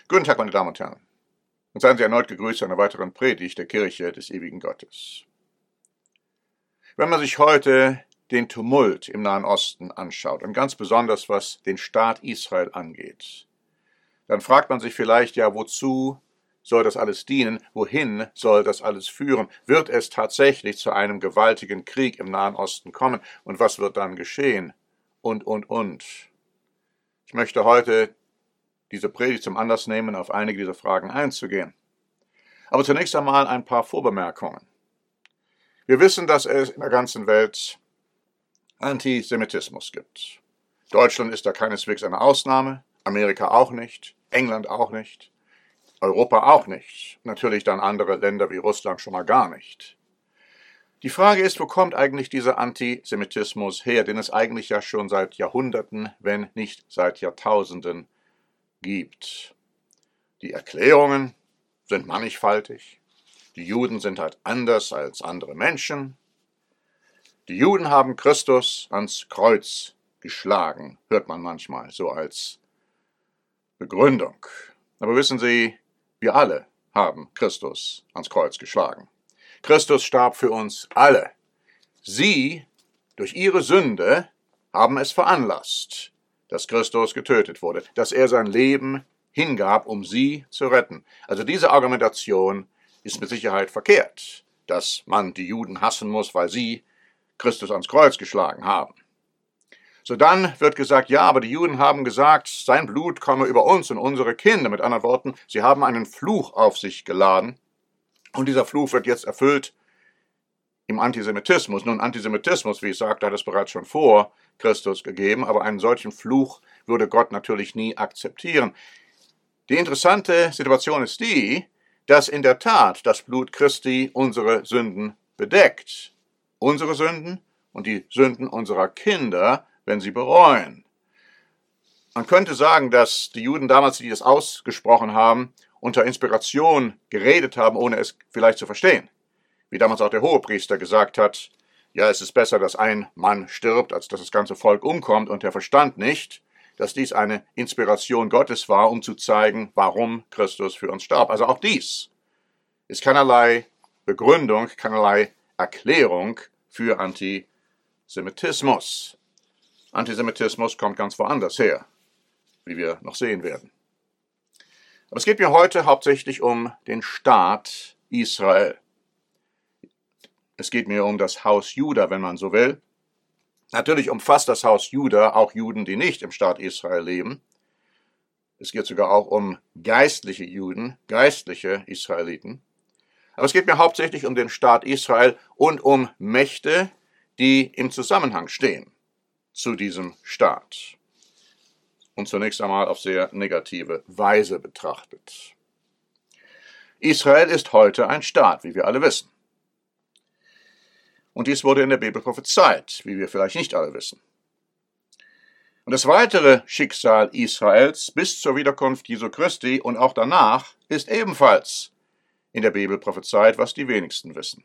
Guten Tag, meine Damen und Herren. Und seien Sie erneut gegrüßt zu einer weiteren Predigt der Kirche des ewigen Gottes. Wenn man sich heute den Tumult im Nahen Osten anschaut, und ganz besonders was den Staat Israel angeht, dann fragt man sich vielleicht, ja, wozu soll das alles dienen? Wohin soll das alles führen? Wird es tatsächlich zu einem gewaltigen Krieg im Nahen Osten kommen? Und was wird dann geschehen? Und. Ich möchte heute diese Predigt zum Anlass nehmen, auf einige dieser Fragen einzugehen. Aber zunächst einmal ein paar Vorbemerkungen. Wir wissen, dass es in der ganzen Welt Antisemitismus gibt. Deutschland ist da keineswegs eine Ausnahme, Amerika auch nicht, England auch nicht, Europa auch nicht, natürlich dann andere Länder wie Russland schon mal gar nicht. Die Frage ist, wo kommt eigentlich dieser Antisemitismus her, den es eigentlich ja schon seit Jahrhunderten, wenn nicht seit Jahrtausenden gibt. Die Erklärungen sind mannigfaltig. Die Juden sind halt anders als andere Menschen. Die Juden haben Christus ans Kreuz geschlagen, hört man manchmal so als Begründung. Aber wissen Sie, wir alle haben Christus ans Kreuz geschlagen. Christus starb für uns alle. Sie, durch ihre Sünde, haben es veranlasst, dass Christus getötet wurde, dass er sein Leben hingab, um sie zu retten. Also diese Argumentation ist mit Sicherheit verkehrt, dass man die Juden hassen muss, weil sie Christus ans Kreuz geschlagen haben. So dann wird gesagt, ja, aber die Juden haben gesagt, sein Blut komme über uns und unsere Kinder. Mit anderen Worten, sie haben einen Fluch auf sich geladen und dieser Fluch wird jetzt erfüllt im Antisemitismus. Nun, Antisemitismus, wie ich sagte, hat es bereits schon vor Christus gegeben, aber einen solchen Fluch würde Gott natürlich nie akzeptieren. Die interessante Situation ist die, dass in der Tat das Blut Christi unsere Sünden bedeckt. Unsere Sünden und die Sünden unserer Kinder, wenn sie bereuen. Man könnte sagen, dass die Juden damals, die das ausgesprochen haben, unter Inspiration geredet haben, ohne es vielleicht zu verstehen. Wie damals auch der Hohepriester gesagt hat, ja, es ist besser, dass ein Mann stirbt, als dass das ganze Volk umkommt, und er verstand nicht, dass dies eine Inspiration Gottes war, um zu zeigen, warum Christus für uns starb. Also auch dies ist keinerlei Begründung, keinerlei Erklärung für Antisemitismus. Antisemitismus kommt ganz woanders her, wie wir noch sehen werden. Aber es geht mir heute hauptsächlich um den Staat Israel. Es geht mir um das Haus Juda, wenn man so will. Natürlich umfasst das Haus Juda auch Juden, die nicht im Staat Israel leben. Es geht sogar auch um geistliche Juden, geistliche Israeliten. Aber es geht mir hauptsächlich um den Staat Israel und um Mächte, die im Zusammenhang stehen zu diesem Staat. Und zunächst einmal auf sehr negative Weise betrachtet. Israel ist heute ein Staat, wie wir alle wissen. Und dies wurde in der Bibel prophezeit, wie wir vielleicht nicht alle wissen. Und das weitere Schicksal Israels bis zur Wiederkunft Jesu Christi und auch danach ist ebenfalls in der Bibel prophezeit, was die wenigsten wissen.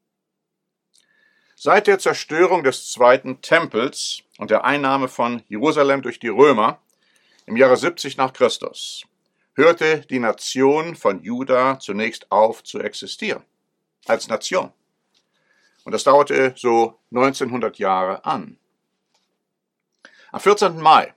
Seit der Zerstörung des zweiten Tempels und der Einnahme von Jerusalem durch die Römer im Jahre 70 nach Christus hörte die Nation von Juda zunächst auf zu existieren, als Nation. Und das dauerte so 1900 Jahre an. Am 14. Mai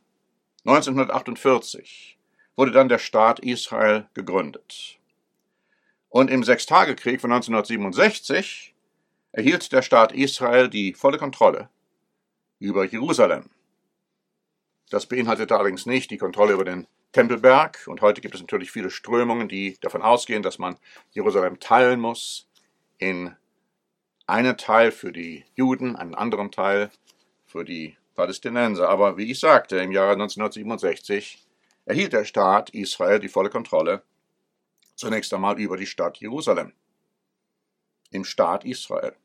1948 wurde dann der Staat Israel gegründet. Und im Sechstagekrieg von 1967 erhielt der Staat Israel die volle Kontrolle über Jerusalem. Das beinhaltete allerdings nicht die Kontrolle über den Tempelberg. Und heute gibt es natürlich viele Strömungen, die davon ausgehen, dass man Jerusalem teilen muss in einen Teil für die Juden, einen anderen Teil für die Palästinenser. Aber wie ich sagte, im Jahre 1967 erhielt der Staat Israel die volle Kontrolle zunächst einmal über die Stadt Jerusalem. Im Staat Israel.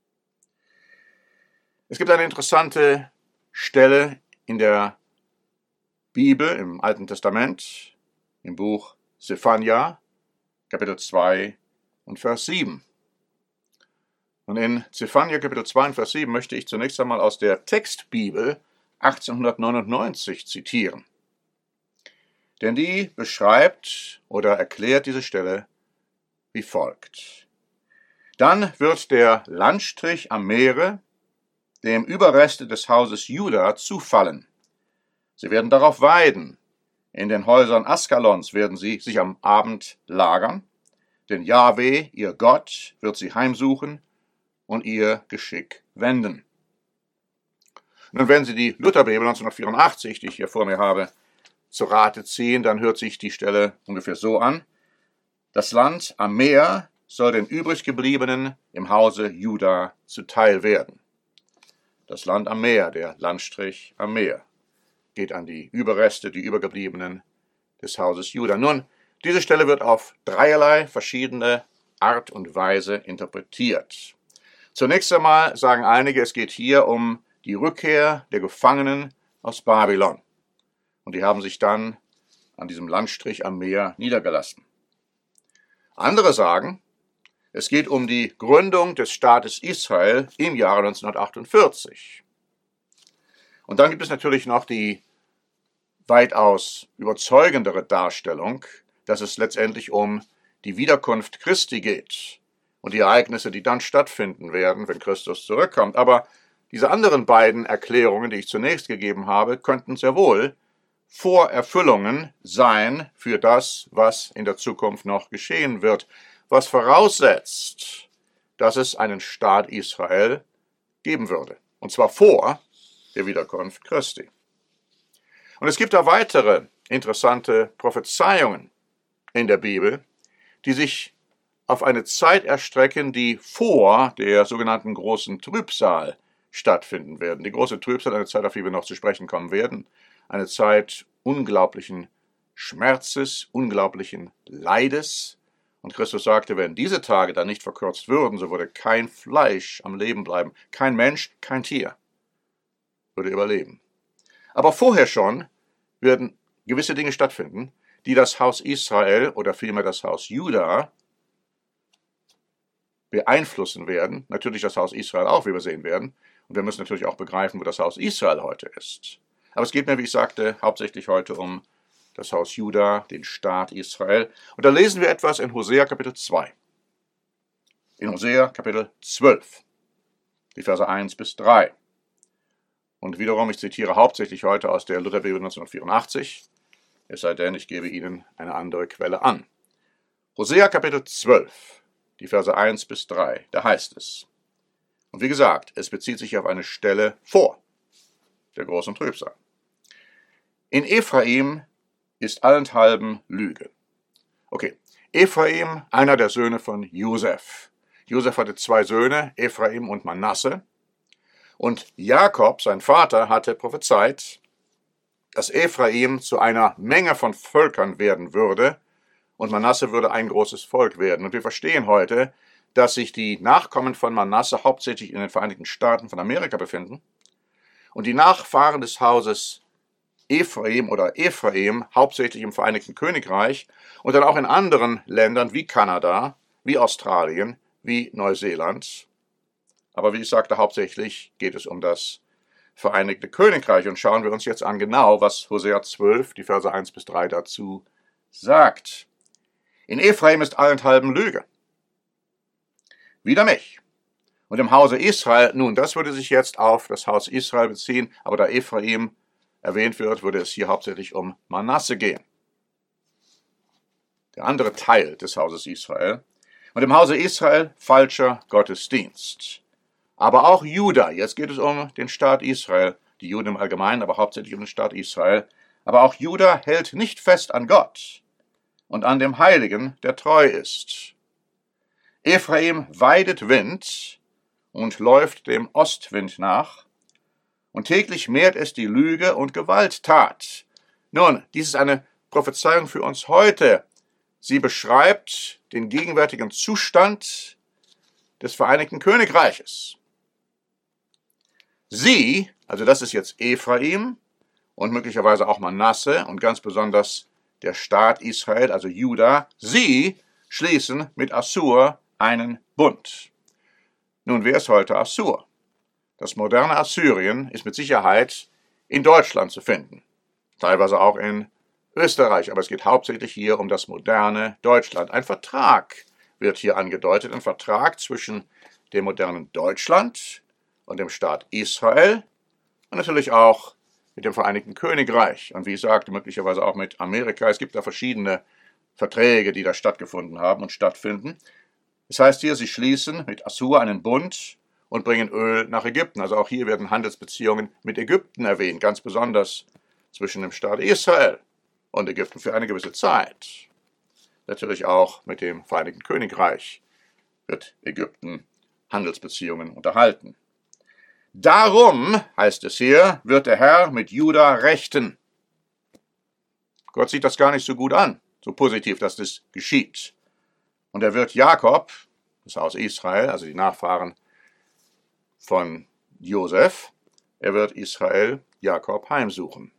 Es gibt eine interessante Stelle in der Bibel, im Alten Testament, im Buch Sephania, Kapitel 2 und Vers 7. Und in Sephania Kapitel 2 und Vers 7 möchte ich zunächst einmal aus der Textbibel 1899 zitieren. Denn die beschreibt oder erklärt diese Stelle wie folgt. Dann wird der Landstrich am Meere dem Überreste des Hauses Juda zufallen. Sie werden darauf weiden. In den Häusern Askalons werden sie sich am Abend lagern, denn Jahwe, ihr Gott, wird sie heimsuchen und ihr Geschick wenden. Nun, wenn Sie die Lutherbibel 1984, die ich hier vor mir habe, zu Rate ziehen, dann hört sich die Stelle ungefähr so an. Das Land am Meer soll den übriggebliebenen im Hause Juda zuteil werden. Das Land am Meer, der Landstrich am Meer, geht an die Überreste, die Übergebliebenen des Hauses Juda. Nun, diese Stelle wird auf dreierlei verschiedene Art und Weise interpretiert. Zunächst einmal sagen einige, es geht hier um die Rückkehr der Gefangenen aus Babylon. Und die haben sich dann an diesem Landstrich am Meer niedergelassen. Andere sagen, es geht um die Gründung des Staates Israel im Jahre 1948. Und dann gibt es natürlich noch die weitaus überzeugendere Darstellung, dass es letztendlich um die Wiederkunft Christi geht und die Ereignisse, die dann stattfinden werden, wenn Christus zurückkommt. Aber diese anderen beiden Erklärungen, die ich zunächst gegeben habe, könnten sehr wohl Vorerfüllungen sein für das, was in der Zukunft noch geschehen wird, was voraussetzt, dass es einen Staat Israel geben würde, und zwar vor der Wiederkunft Christi. Und es gibt da weitere interessante Prophezeiungen in der Bibel, die sich auf eine Zeit erstrecken, die vor der sogenannten großen Trübsal stattfinden werden. Die große Trübsal, eine Zeit, auf die wir noch zu sprechen kommen werden, eine Zeit unglaublichen Schmerzes, unglaublichen Leides. Und Christus sagte, wenn diese Tage dann nicht verkürzt würden, so würde kein Fleisch am Leben bleiben. Kein Mensch, kein Tier würde überleben. Aber vorher schon werden gewisse Dinge stattfinden, die das Haus Israel oder vielmehr das Haus Juda beeinflussen werden. Natürlich das Haus Israel auch, wie wir sehen werden. Und wir müssen natürlich auch begreifen, wo das Haus Israel heute ist. Aber es geht mir, wie ich sagte, hauptsächlich heute um das Haus Juda, den Staat Israel. Und da lesen wir etwas in Hosea Kapitel 2. In Hosea Kapitel 12, die Verse 1 bis 3. Und wiederum, ich zitiere hauptsächlich heute aus der Lutherbibel 1984, es sei denn, ich gebe Ihnen eine andere Quelle an. Hosea Kapitel 12, die Verse 1 bis 3, da heißt es. Und wie gesagt, es bezieht sich auf eine Stelle vor der großen Trübsal. In Ephraim ist allenthalben Lüge. Okay, Ephraim, einer der Söhne von Josef. Josef hatte zwei Söhne, Ephraim und Manasse. Und Jakob, sein Vater, hatte prophezeit, dass Ephraim zu einer Menge von Völkern werden würde und Manasse würde ein großes Volk werden. Und wir verstehen heute, dass sich die Nachkommen von Manasse hauptsächlich in den Vereinigten Staaten von Amerika befinden und die Nachfahren des Hauses Ephraim hauptsächlich im Vereinigten Königreich und dann auch in anderen Ländern wie Kanada, wie Australien, wie Neuseeland. Aber wie ich sagte, hauptsächlich geht es um das Vereinigte Königreich. Und schauen wir uns jetzt an genau, was Hosea 12, die Verse 1 bis 3 dazu sagt. In Ephraim ist allenthalben Lüge. Wider mich. Und im Hause Israel, nun, das würde sich jetzt auf das Haus Israel beziehen, aber da Ephraim erwähnt wird, würde es hier hauptsächlich um Manasse gehen. Der andere Teil des Hauses Israel. Und im Hause Israel falscher Gottesdienst. Aber auch Juda, jetzt geht es um den Staat Israel, die Juden im Allgemeinen, aber hauptsächlich um den Staat Israel. Aber auch Juda hält nicht fest an Gott und an dem Heiligen, der treu ist. Ephraim weidet Wind und läuft dem Ostwind nach, und täglich mehrt es die Lüge und Gewalttat. Nun, dies ist eine Prophezeiung für uns heute. Sie beschreibt den gegenwärtigen Zustand des Vereinigten Königreiches. Sie, also das ist jetzt Ephraim und möglicherweise auch Manasse und ganz besonders der Staat Israel, also Juda, sie schließen mit Assur einen Bund. Nun, wer ist heute Assur? Das moderne Assyrien ist mit Sicherheit in Deutschland zu finden, teilweise auch in Österreich. Aber es geht hauptsächlich hier um das moderne Deutschland. Ein Vertrag wird hier angedeutet, ein Vertrag zwischen dem modernen Deutschland und dem Staat Israel und natürlich auch mit dem Vereinigten Königreich und wie ich sagte, möglicherweise auch mit Amerika. Es gibt da verschiedene Verträge, die da stattgefunden haben und stattfinden. Das heißt hier, sie schließen mit Assur einen Bund und bringen Öl nach Ägypten. Also auch hier werden Handelsbeziehungen mit Ägypten erwähnt, ganz besonders zwischen dem Staat Israel und Ägypten für eine gewisse Zeit. Natürlich auch mit dem Vereinigten Königreich wird Ägypten Handelsbeziehungen unterhalten. Darum, heißt es hier, wird der Herr mit Juda rechten. Gott sieht das gar nicht so gut an, so positiv, dass das geschieht. Und er wird Jakob, das Haus Israel, also die Nachfahren von Josef, er wird Israel, Jakob heimsuchen.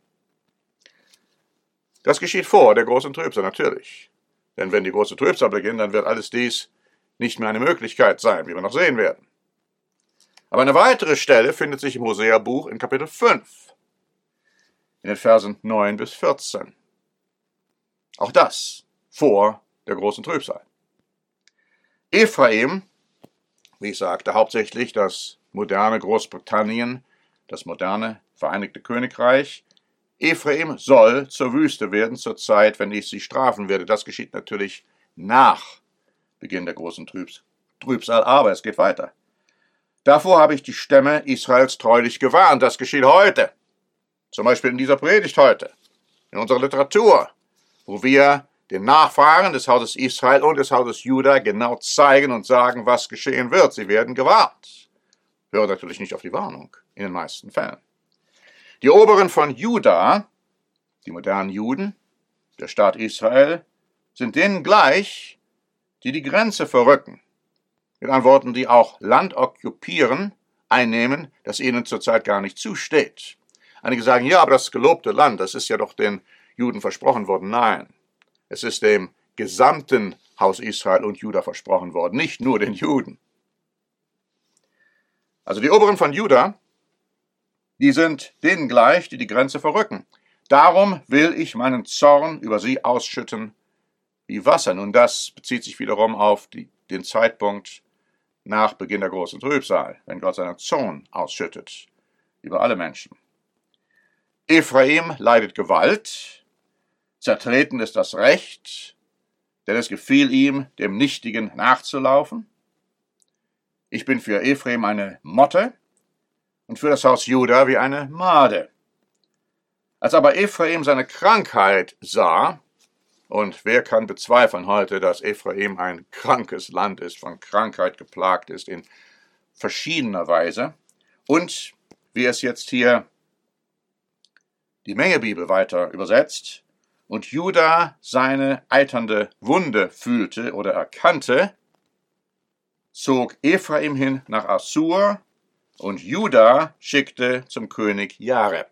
Das geschieht vor der großen Trübsal natürlich. Denn wenn die große Trübsal beginnt, dann wird alles dies nicht mehr eine Möglichkeit sein, wie wir noch sehen werden. Aber eine weitere Stelle findet sich im Hosea-Buch in Kapitel 5, in den Versen 9 bis 14. Auch das vor der großen Trübsal. Ephraim, wie ich sagte, hauptsächlich das moderne Großbritannien, das moderne Vereinigte Königreich. Ephraim soll zur Wüste werden zur Zeit, wenn ich sie strafen werde. Das geschieht natürlich nach Beginn der großen Trübsal, aber es geht weiter. Davor habe ich die Stämme Israels treulich gewarnt. Das geschieht heute. Zum Beispiel in dieser Predigt heute, in unserer Literatur, wo wir den Nachfahren des Hauses Israel und des Hauses Juda genau zeigen und sagen, was geschehen wird. Sie werden gewarnt. Hören natürlich nicht auf die Warnung, in den meisten Fällen. Die Oberen von Juda, die modernen Juden, der Staat Israel, sind denen gleich, die die Grenze verrücken. Mit anderen Worten, die auch Land okkupieren, einnehmen, das ihnen zurzeit gar nicht zusteht. Einige sagen, ja, aber das gelobte Land, das ist ja doch den Juden versprochen worden. Nein, es ist dem gesamten Haus Israel und Juda versprochen worden, nicht nur den Juden. Also die Oberen von Juda, die sind denen gleich, die die Grenze verrücken. Darum will ich meinen Zorn über sie ausschütten wie Wasser. Nun, das bezieht sich wiederum auf den Zeitpunkt nach Beginn der großen Trübsal, wenn Gott seinen Zorn ausschüttet über alle Menschen. Ephraim leidet Gewalt, zertreten ist das Recht, denn es gefiel ihm, dem Nichtigen nachzulaufen. Ich bin für Ephraim eine Motte und für das Haus Juda wie eine Made. Als aber Ephraim seine Krankheit sah, und wer kann bezweifeln heute, dass Ephraim ein krankes Land ist, von Krankheit geplagt ist in verschiedener Weise, und wie es jetzt hier die Mengebibel weiter übersetzt, und Juda seine eiternde Wunde fühlte oder erkannte, zog Ephraim hin nach Assur und Juda schickte zum König Jareb.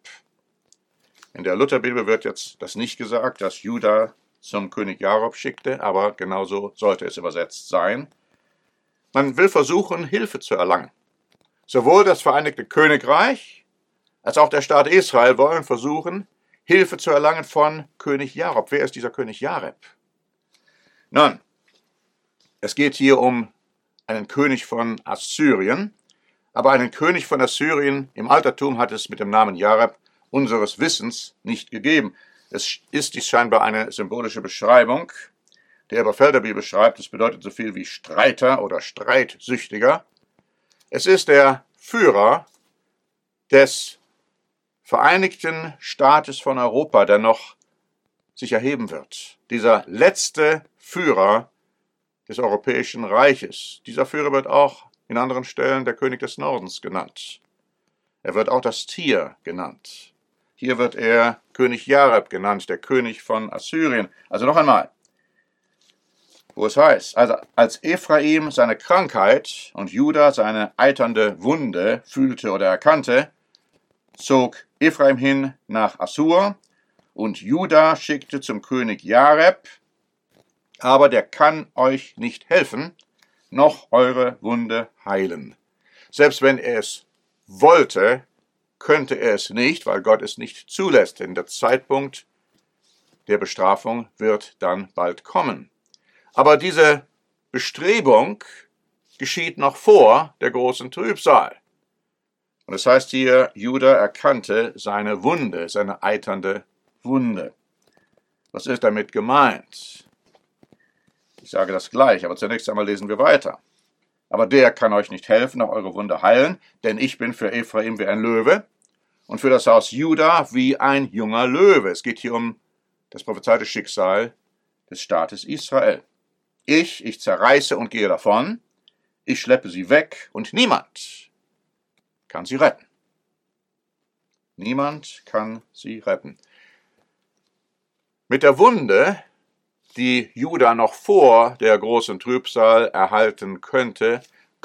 In der Lutherbibel wird jetzt das nicht gesagt, dass Juda zum König Jareb schickte, aber genauso sollte es übersetzt sein. Man will versuchen, Hilfe zu erlangen. Sowohl das Vereinigte Königreich als auch der Staat Israel wollen versuchen, Hilfe zu erlangen von König Jareb. Wer ist dieser König Jareb? Nun, es geht hier um einen König von Assyrien, aber einen König von Assyrien im Altertum hat es mit dem Namen Jareb unseres Wissens nicht gegeben. Es ist dies scheinbar eine symbolische Beschreibung. Der Elberfelder Bibel schreibt, es bedeutet so viel wie Streiter oder Streitsüchtiger. Es ist der Führer des Vereinigten Staates von Europa, der noch sich erheben wird. Dieser letzte Führer des Europäischen Reiches. Dieser Führer wird auch in anderen Stellen der König des Nordens genannt. Er wird auch das Tier genannt. Hier wird er König Jareb genannt, der König von Assyrien. Also noch einmal, wo es heißt, also als Ephraim seine Krankheit und Juda seine eiternde Wunde fühlte oder erkannte, zog Ephraim hin nach Assur und Juda schickte zum König Jareb, aber der kann euch nicht helfen, noch eure Wunde heilen. Selbst wenn er es wollte, könnte er es nicht, weil Gott es nicht zulässt. Denn der Zeitpunkt der Bestrafung wird dann bald kommen. Aber diese Bestrebung geschieht noch vor der großen Trübsal. Und das heißt hier, Juda erkannte seine Wunde, seine eiternde Wunde. Was ist damit gemeint? Ich sage das gleich, aber zunächst einmal lesen wir weiter. Aber der kann euch nicht helfen, auch eure Wunde heilen, denn ich bin für Ephraim wie ein Löwe und für das Haus Juda wie ein junger Löwe. Es geht hier um das prophezeite Schicksal des Staates Israel. Ich zerreiße und gehe davon, ich schleppe sie weg und niemand kann sie retten. Niemand kann sie retten. Mit der Wunde, die Juda noch vor der großen Trübsal erhalten könnte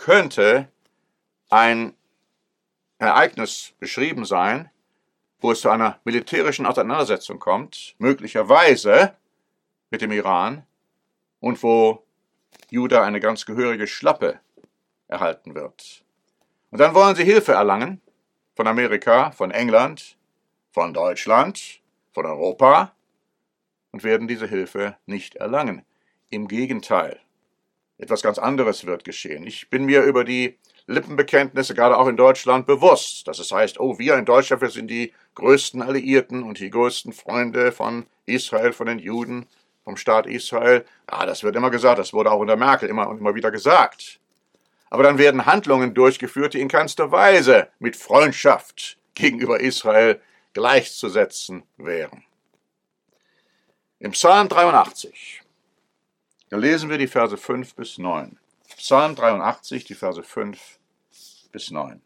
ein Ereignis beschrieben sein, wo es zu einer militärischen Auseinandersetzung kommt, möglicherweise mit dem Iran, und wo Juda eine ganz gehörige Schlappe erhalten wird. Und dann wollen sie Hilfe erlangen von Amerika, von England, von Deutschland, von Europa und werden diese Hilfe nicht erlangen. Im Gegenteil, etwas ganz anderes wird geschehen. Ich bin mir über die Lippenbekenntnisse, gerade auch in Deutschland, bewusst, dass es heißt, oh, wir in Deutschland, wir sind die größten Alliierten und die größten Freunde von Israel, von den Juden, vom Staat Israel. Ja, das wird immer gesagt, das wurde auch unter Merkel immer und immer wieder gesagt. Aber dann werden Handlungen durchgeführt, die in keinster Weise mit Freundschaft gegenüber Israel gleichzusetzen wären. Im Psalm 83, da lesen wir die Verse 5 bis 9. Psalm 83, die Verse 5 bis 9.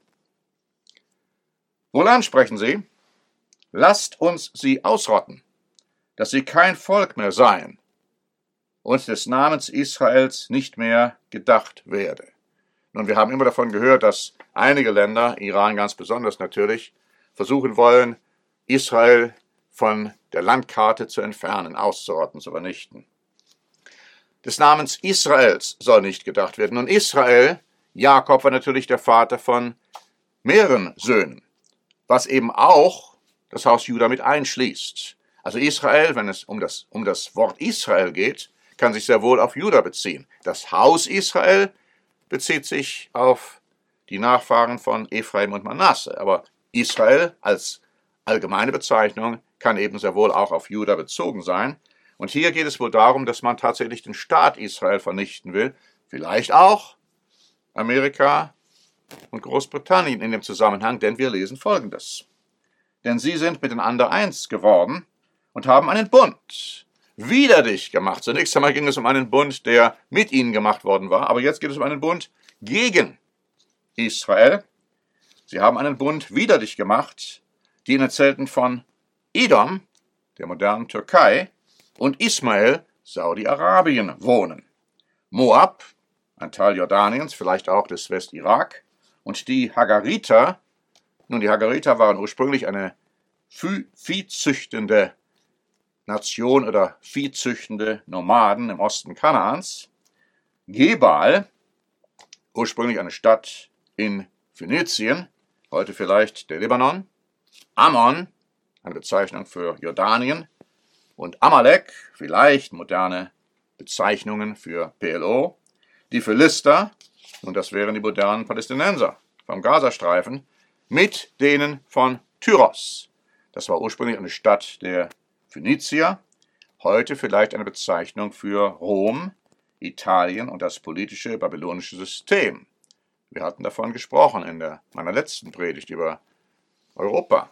Wohlan sprechen sie, lasst uns sie ausrotten, dass sie kein Volk mehr seien und des Namens Israels nicht mehr gedacht werde. Nun, wir haben immer davon gehört, dass einige Länder, Iran ganz besonders natürlich, versuchen wollen, Israel von der Landkarte zu entfernen, auszurotten, zu vernichten. Des Namens Israels soll nicht gedacht werden. Und Israel, Jakob, war natürlich der Vater von mehreren Söhnen, was eben auch das Haus Juda mit einschließt. Also Israel, wenn es um das Wort Israel geht, kann sich sehr wohl auf Juda beziehen. Das Haus Israel bezieht sich auf die Nachfahren von Ephraim und Manasse. Aber Israel als allgemeine Bezeichnung kann eben sehr wohl auch auf Juda bezogen sein. Und hier geht es wohl darum, dass man tatsächlich den Staat Israel vernichten will. Vielleicht auch Amerika und Großbritannien in dem Zusammenhang, denn wir lesen Folgendes. Denn sie sind miteinander eins geworden und haben einen Bund wider dich gemacht. Zunächst einmal ging es um einen Bund, der mit ihnen gemacht worden war, aber jetzt geht es um einen Bund gegen Israel. Sie haben einen Bund wider dich gemacht, die in den Zelten von Edom, der modernen Türkei, und Ismael, Saudi-Arabien, wohnen. Moab, ein Teil Jordaniens, vielleicht auch des Westirak, und die Hagariter, nun, die Hagariter waren ursprünglich eine viehzüchtende Nation oder viehzüchtende Nomaden im Osten Kanaans. Gebal, ursprünglich eine Stadt in Phönizien, heute vielleicht der Libanon. Ammon, eine Bezeichnung für Jordanien. Und Amalek, vielleicht moderne Bezeichnungen für PLO. Die Philister, und das wären die modernen Palästinenser vom Gazastreifen, mit denen von Tyros. Das war ursprünglich eine Stadt der Phönizier, heute vielleicht eine Bezeichnung für Rom, Italien und das politische babylonische System. Wir hatten davon gesprochen in meiner letzten Predigt über Europa.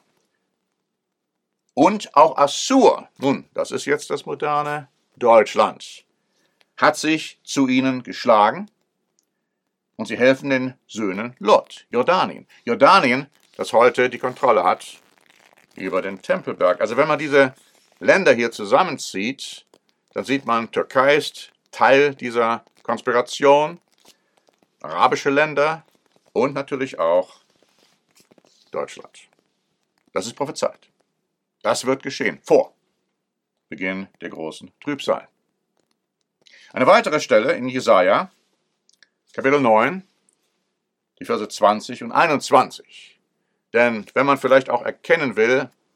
Und auch Assur, nun, das ist jetzt das moderne Deutschland, hat sich zu ihnen geschlagen und sie helfen den Söhnen Lot, Jordanien. Jordanien, das heute die Kontrolle hat über den Tempelberg. Also wenn man diese Länder hier zusammenzieht, dann sieht man, Türkei ist Teil dieser Konspiration, arabische Länder und natürlich auch Deutschland. Das ist prophezeit. Das wird geschehen vor Beginn der großen Trübsal. Eine weitere Stelle in Jesaja, Kapitel 9, die Verse 20 und 21. Denn wenn man vielleicht auch erkennen will,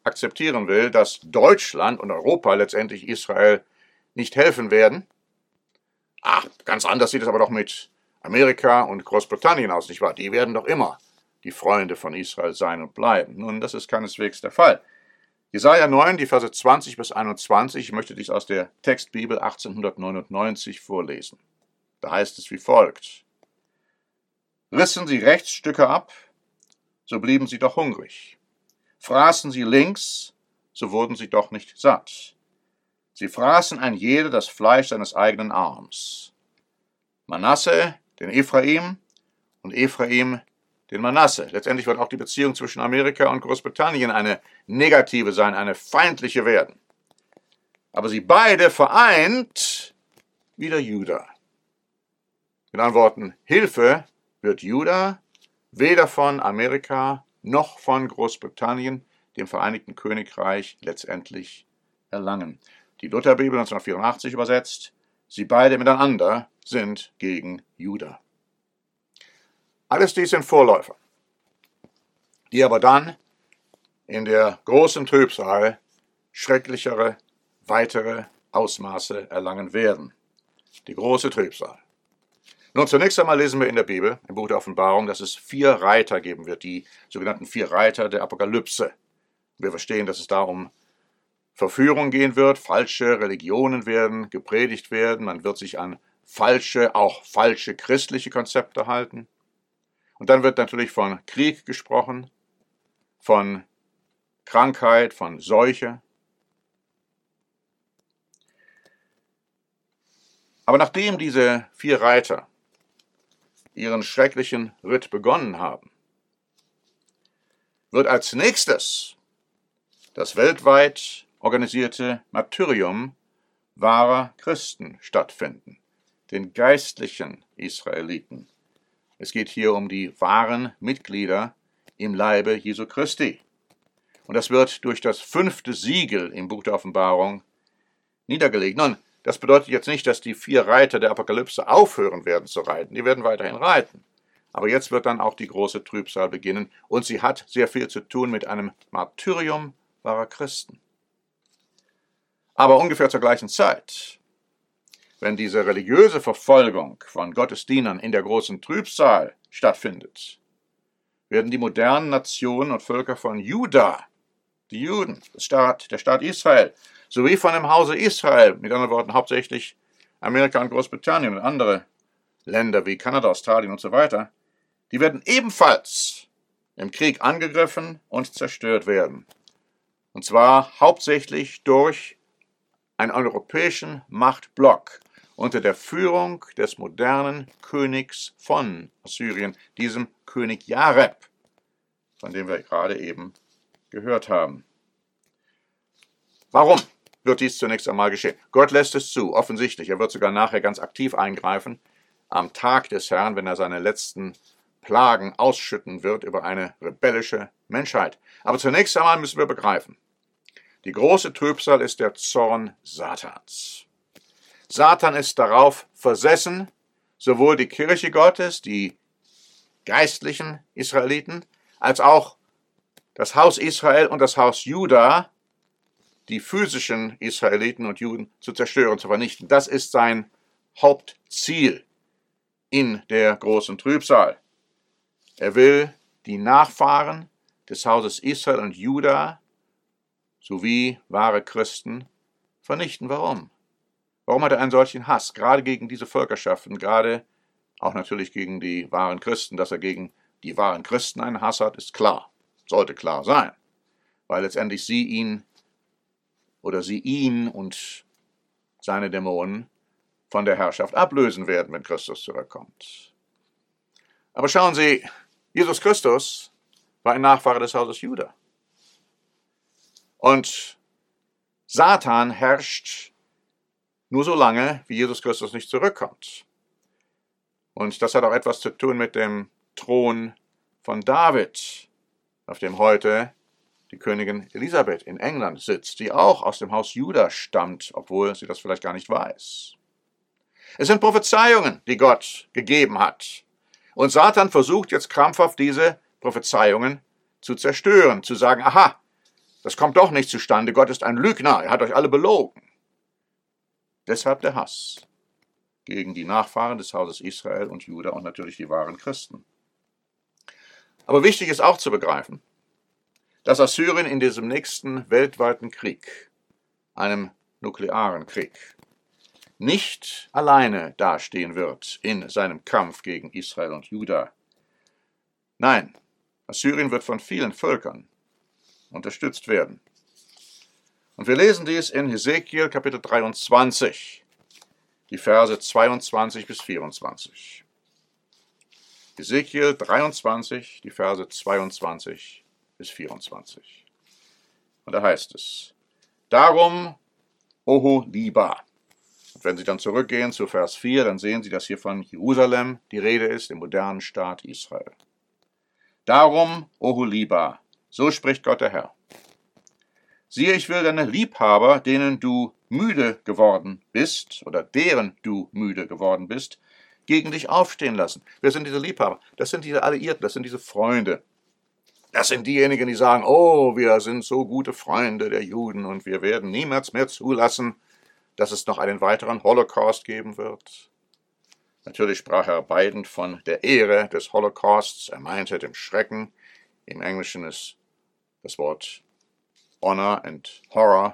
akzeptieren will, dass Deutschland und Europa letztendlich Israel nicht helfen werden. Ganz anders sieht es aber doch mit Amerika und Großbritannien aus, nicht wahr? Die werden doch immer die Freunde von Israel sein und bleiben. Nun, das ist keineswegs der Fall. Jesaja 9, die Verse 20 bis 21, ich möchte dies aus der Textbibel 1899 vorlesen. Da heißt es wie folgt: Rissen sie Rechtsstücke ab, so blieben sie doch hungrig. Fraßen sie links, so wurden sie doch nicht satt. Sie fraßen ein jeder das Fleisch seines eigenen Arms. Manasse den Ephraim und Ephraim den Manasse. Letztendlich wird auch die Beziehung zwischen Amerika und Großbritannien eine negative sein, eine feindliche werden. Aber sie beide vereint wieder Juda. Mit anderen Worten, Hilfe wird Juda weder von Amerika noch von Großbritannien, dem Vereinigten Königreich, letztendlich erlangen. Die Lutherbibel 1984 übersetzt: Sie beide miteinander sind gegen Juda. Alles dies sind Vorläufer, die aber dann in der großen Trübsal schrecklichere, weitere Ausmaße erlangen werden. Die große Trübsal. Nun, zunächst einmal lesen wir in der Bibel, im Buch der Offenbarung, dass es 4 Reiter geben wird, die sogenannten 4 Reiter der Apokalypse. Wir verstehen, dass es da um Verführung gehen wird, falsche Religionen werden gepredigt werden, man wird sich an falsche, auch falsche christliche Konzepte halten. Und dann wird natürlich von Krieg gesprochen, von Krankheit, von Seuche. Aber nachdem diese 4 Reiter ihren schrecklichen Ritt begonnen haben, wird als nächstes das weltweit organisierte Martyrium wahrer Christen stattfinden, den geistlichen Israeliten. Es geht hier um die wahren Mitglieder im Leibe Jesu Christi. Und das wird durch das 5. Siegel im Buch der Offenbarung niedergelegt. Nun, das bedeutet jetzt nicht, dass die 4 Reiter der Apokalypse aufhören werden zu reiten. Die werden weiterhin reiten. Aber jetzt wird dann auch die große Trübsal beginnen. Und sie hat sehr viel zu tun mit einem Martyrium wahrer Christen. Aber ungefähr zur gleichen Zeit, wenn diese religiöse Verfolgung von Gottesdienern in der großen Trübsal stattfindet, werden die modernen Nationen und Völker von Juda, die Juden, der Staat Israel, sowie von dem Hause Israel, mit anderen Worten hauptsächlich Amerika und Großbritannien und andere Länder wie Kanada, Australien und so weiter, die werden ebenfalls im Krieg angegriffen und zerstört werden. Und zwar hauptsächlich durch einen europäischen Machtblock unter der Führung des modernen Königs von Assyrien, diesem König Jareb, von dem wir gerade eben gehört haben. Warum wird dies zunächst einmal geschehen? Gott lässt es zu, offensichtlich. Er wird sogar nachher ganz aktiv eingreifen, am Tag des Herrn, wenn er seine letzten Plagen ausschütten wird über eine rebellische Menschheit. Aber zunächst einmal müssen wir begreifen, die große Trübsal ist der Zorn Satans. Satan ist darauf versessen, sowohl die Kirche Gottes, die geistlichen Israeliten, als auch das Haus Israel und das Haus Juda, die physischen Israeliten und Juden, zu zerstören, zu vernichten. Das ist sein Hauptziel in der großen Trübsal. Er will die Nachfahren des Hauses Israel und Juda sowie wahre Christen vernichten. Warum? Warum hat er einen solchen Hass, gerade gegen diese Völkerschaften, gerade auch natürlich gegen die wahren Christen? Dass er gegen die wahren Christen einen Hass hat, ist klar, sollte klar sein, weil letztendlich sie ihn und seine Dämonen von der Herrschaft ablösen werden, wenn Christus zurückkommt. Aber schauen Sie, Jesus Christus war ein Nachfahre des Hauses Juda. Und Satan herrscht nur so lange, wie Jesus Christus nicht zurückkommt. Und das hat auch etwas zu tun mit dem Thron von David, auf dem heute die Königin Elisabeth in England sitzt, die auch aus dem Haus Juda stammt, obwohl sie das vielleicht gar nicht weiß. Es sind Prophezeiungen, die Gott gegeben hat. Und Satan versucht jetzt krampfhaft, diese Prophezeiungen zu zerstören, zu sagen, aha, Das kommt doch nicht zustande. Gott ist ein Lügner. Er hat euch alle belogen. Deshalb der Hass gegen die Nachfahren des Hauses Israel und Juda und natürlich die wahren Christen. Aber wichtig ist auch zu begreifen, dass Assyrien in diesem nächsten weltweiten Krieg, einem nuklearen Krieg, nicht alleine dastehen wird in seinem Kampf gegen Israel und Juda. Nein, Assyrien wird von vielen Völkern unterstützt werden. Und wir lesen dies in Hesekiel Kapitel 23, die Verse 22 bis 24. Hesekiel 23, die Verse 22 bis 24. Und da heißt es: Darum, Oholiba. Und wenn Sie dann zurückgehen zu Vers 4, dann sehen Sie, dass hier von Jerusalem die Rede ist, dem modernen Staat Israel. Darum, Oholiba, so spricht Gott der Herr. Siehe, ich will deine Liebhaber, denen du müde geworden bist, oder deren du müde geworden bist, gegen dich aufstehen lassen. Wer sind diese Liebhaber? Das sind diese Alliierten, das sind diese Freunde. Das sind diejenigen, die sagen, oh, wir sind so gute Freunde der Juden und wir werden niemals mehr zulassen, dass es noch einen weiteren Holocaust geben wird. Natürlich sprach Herr Biden von der Ehre des Holocausts. Er meinte dem Schrecken. Im Englischen ist das Wort Honor and Horror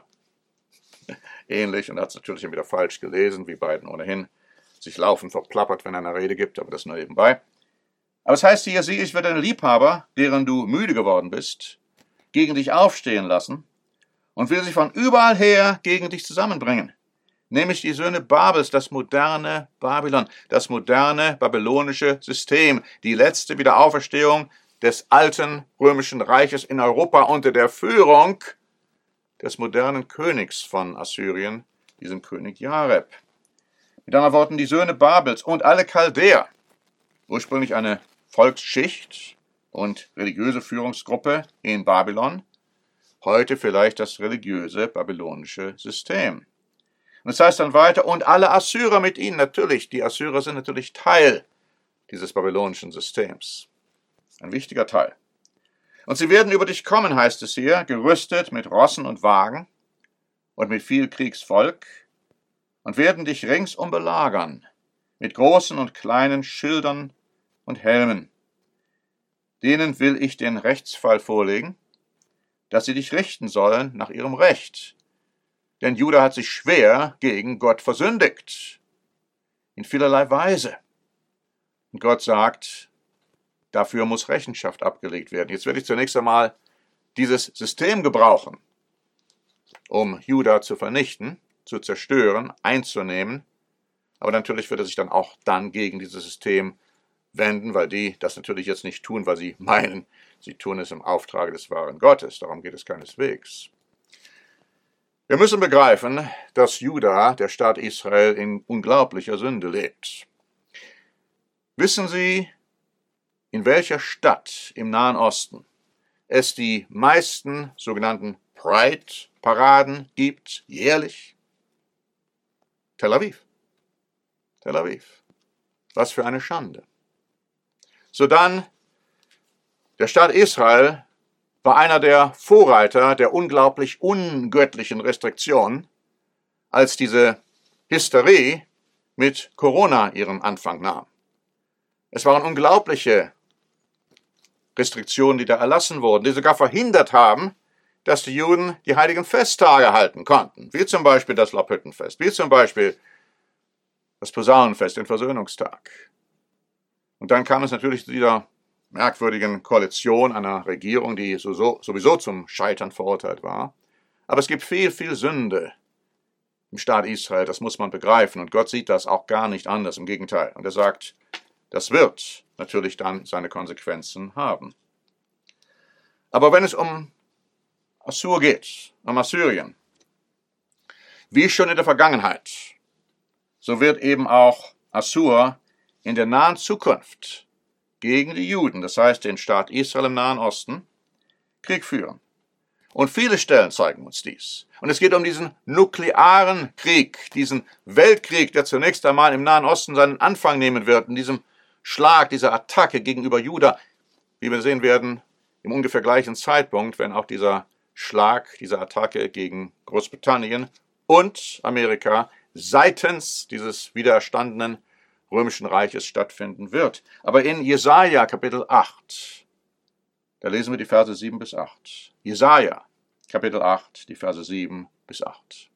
ähnlich und hat es natürlich wieder falsch gelesen, wie Biden ohnehin sich laufend verplappert, wenn er eine Rede gibt, aber das nur nebenbei. Aber es heißt hier, siehe, ich werde deine Liebhaber, deren du müde geworden bist, gegen dich aufstehen lassen und will sie von überall her gegen dich zusammenbringen. Nämlich die Söhne Babels, das moderne Babylon, das moderne babylonische System, die letzte Wiederauferstehung des alten römischen Reiches in Europa unter der Führung des modernen Königs von Assyrien, diesem König Jareb. Mit anderen Worten, die Söhne Babels und alle Chaldäer, ursprünglich eine Volksschicht und religiöse Führungsgruppe in Babylon, heute vielleicht das religiöse babylonische System. Und es heißt dann weiter, und alle Assyrer mit ihnen, natürlich, die Assyrer sind natürlich Teil dieses babylonischen Systems. Ein wichtiger Teil. Und sie werden über dich kommen, heißt es hier, gerüstet mit Rossen und Wagen und mit viel Kriegsvolk, und werden dich ringsum belagern, mit großen und kleinen Schildern und Helmen. Denen will ich den Rechtsfall vorlegen, dass sie dich richten sollen nach ihrem Recht. Denn Juda hat sich schwer gegen Gott versündigt, in vielerlei Weise. Und Gott sagt, dafür muss Rechenschaft abgelegt werden. Jetzt werde ich zunächst einmal dieses System gebrauchen, um Juda zu vernichten, zu zerstören, einzunehmen. Aber natürlich wird er sich dann auch dann gegen dieses System wenden, weil die das natürlich jetzt nicht tun, weil sie meinen, sie tun es im Auftrage des wahren Gottes. Darum geht es keineswegs. Wir müssen begreifen, dass Juda, der Staat Israel, in unglaublicher Sünde lebt. Wissen Sie, in welcher Stadt im Nahen Osten es die meisten sogenannten Pride-Paraden gibt, jährlich? Tel Aviv. Tel Aviv. Was für eine Schande. Sodann, der Staat Israel war einer der Vorreiter der unglaublich ungöttlichen Restriktionen, als diese Hysterie mit Corona ihren Anfang nahm. Es waren unglaubliche Restriktionen, die da erlassen wurden, die sogar verhindert haben, dass die Juden die heiligen Festtage halten konnten, wie zum Beispiel das Laubhüttenfest, wie zum Beispiel das Posaunenfest, den Versöhnungstag. Und dann kam es natürlich zu dieser merkwürdigen Koalition einer Regierung, die sowieso zum Scheitern verurteilt war. Aber es gibt viel, viel Sünde im Staat Israel, das muss man begreifen. Und Gott sieht das auch gar nicht anders, im Gegenteil. Und er sagt, das wird natürlich dann seine Konsequenzen haben. Aber wenn es um Assur geht, um Assyrien, wie schon in der Vergangenheit, so wird eben auch Assur in der nahen Zukunft gegen die Juden, das heißt den Staat Israel im Nahen Osten, Krieg führen. Und viele Stellen zeigen uns dies. Und es geht um diesen nuklearen Krieg, diesen Weltkrieg, der zunächst einmal im Nahen Osten seinen Anfang nehmen wird, in diesem Schlag, dieser Attacke gegenüber Juda, wie wir sehen werden, im ungefähr gleichen Zeitpunkt, wenn auch dieser Schlag, diese Attacke gegen Großbritannien und Amerika seitens dieses widerstandenen Römischen Reiches stattfinden wird. Aber in Jesaja Kapitel 8, da lesen wir die Verse 7 bis 8. Jesaja Kapitel 8, die Verse 7 bis 8.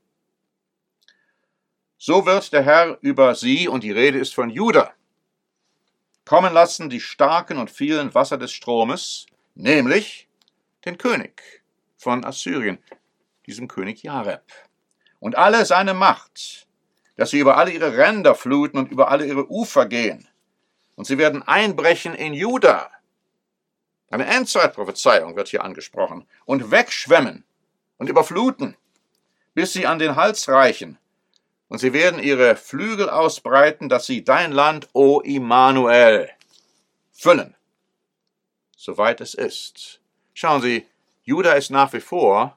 So wird der Herr über sie, und die Rede ist von Juda, kommen lassen die starken und vielen Wasser des Stromes, nämlich den König von Assyrien, diesem König Jareb, und alle seine Macht, dass sie über alle ihre Ränder fluten und über alle ihre Ufer gehen. Und sie werden einbrechen in Juda. Eine Endzeitprophezeiung wird hier angesprochen. Und wegschwemmen und überfluten, bis sie an den Hals reichen. Und sie werden ihre Flügel ausbreiten, dass sie dein Land, o Immanuel, füllen, soweit es ist. Schauen Sie, Juda ist nach wie vor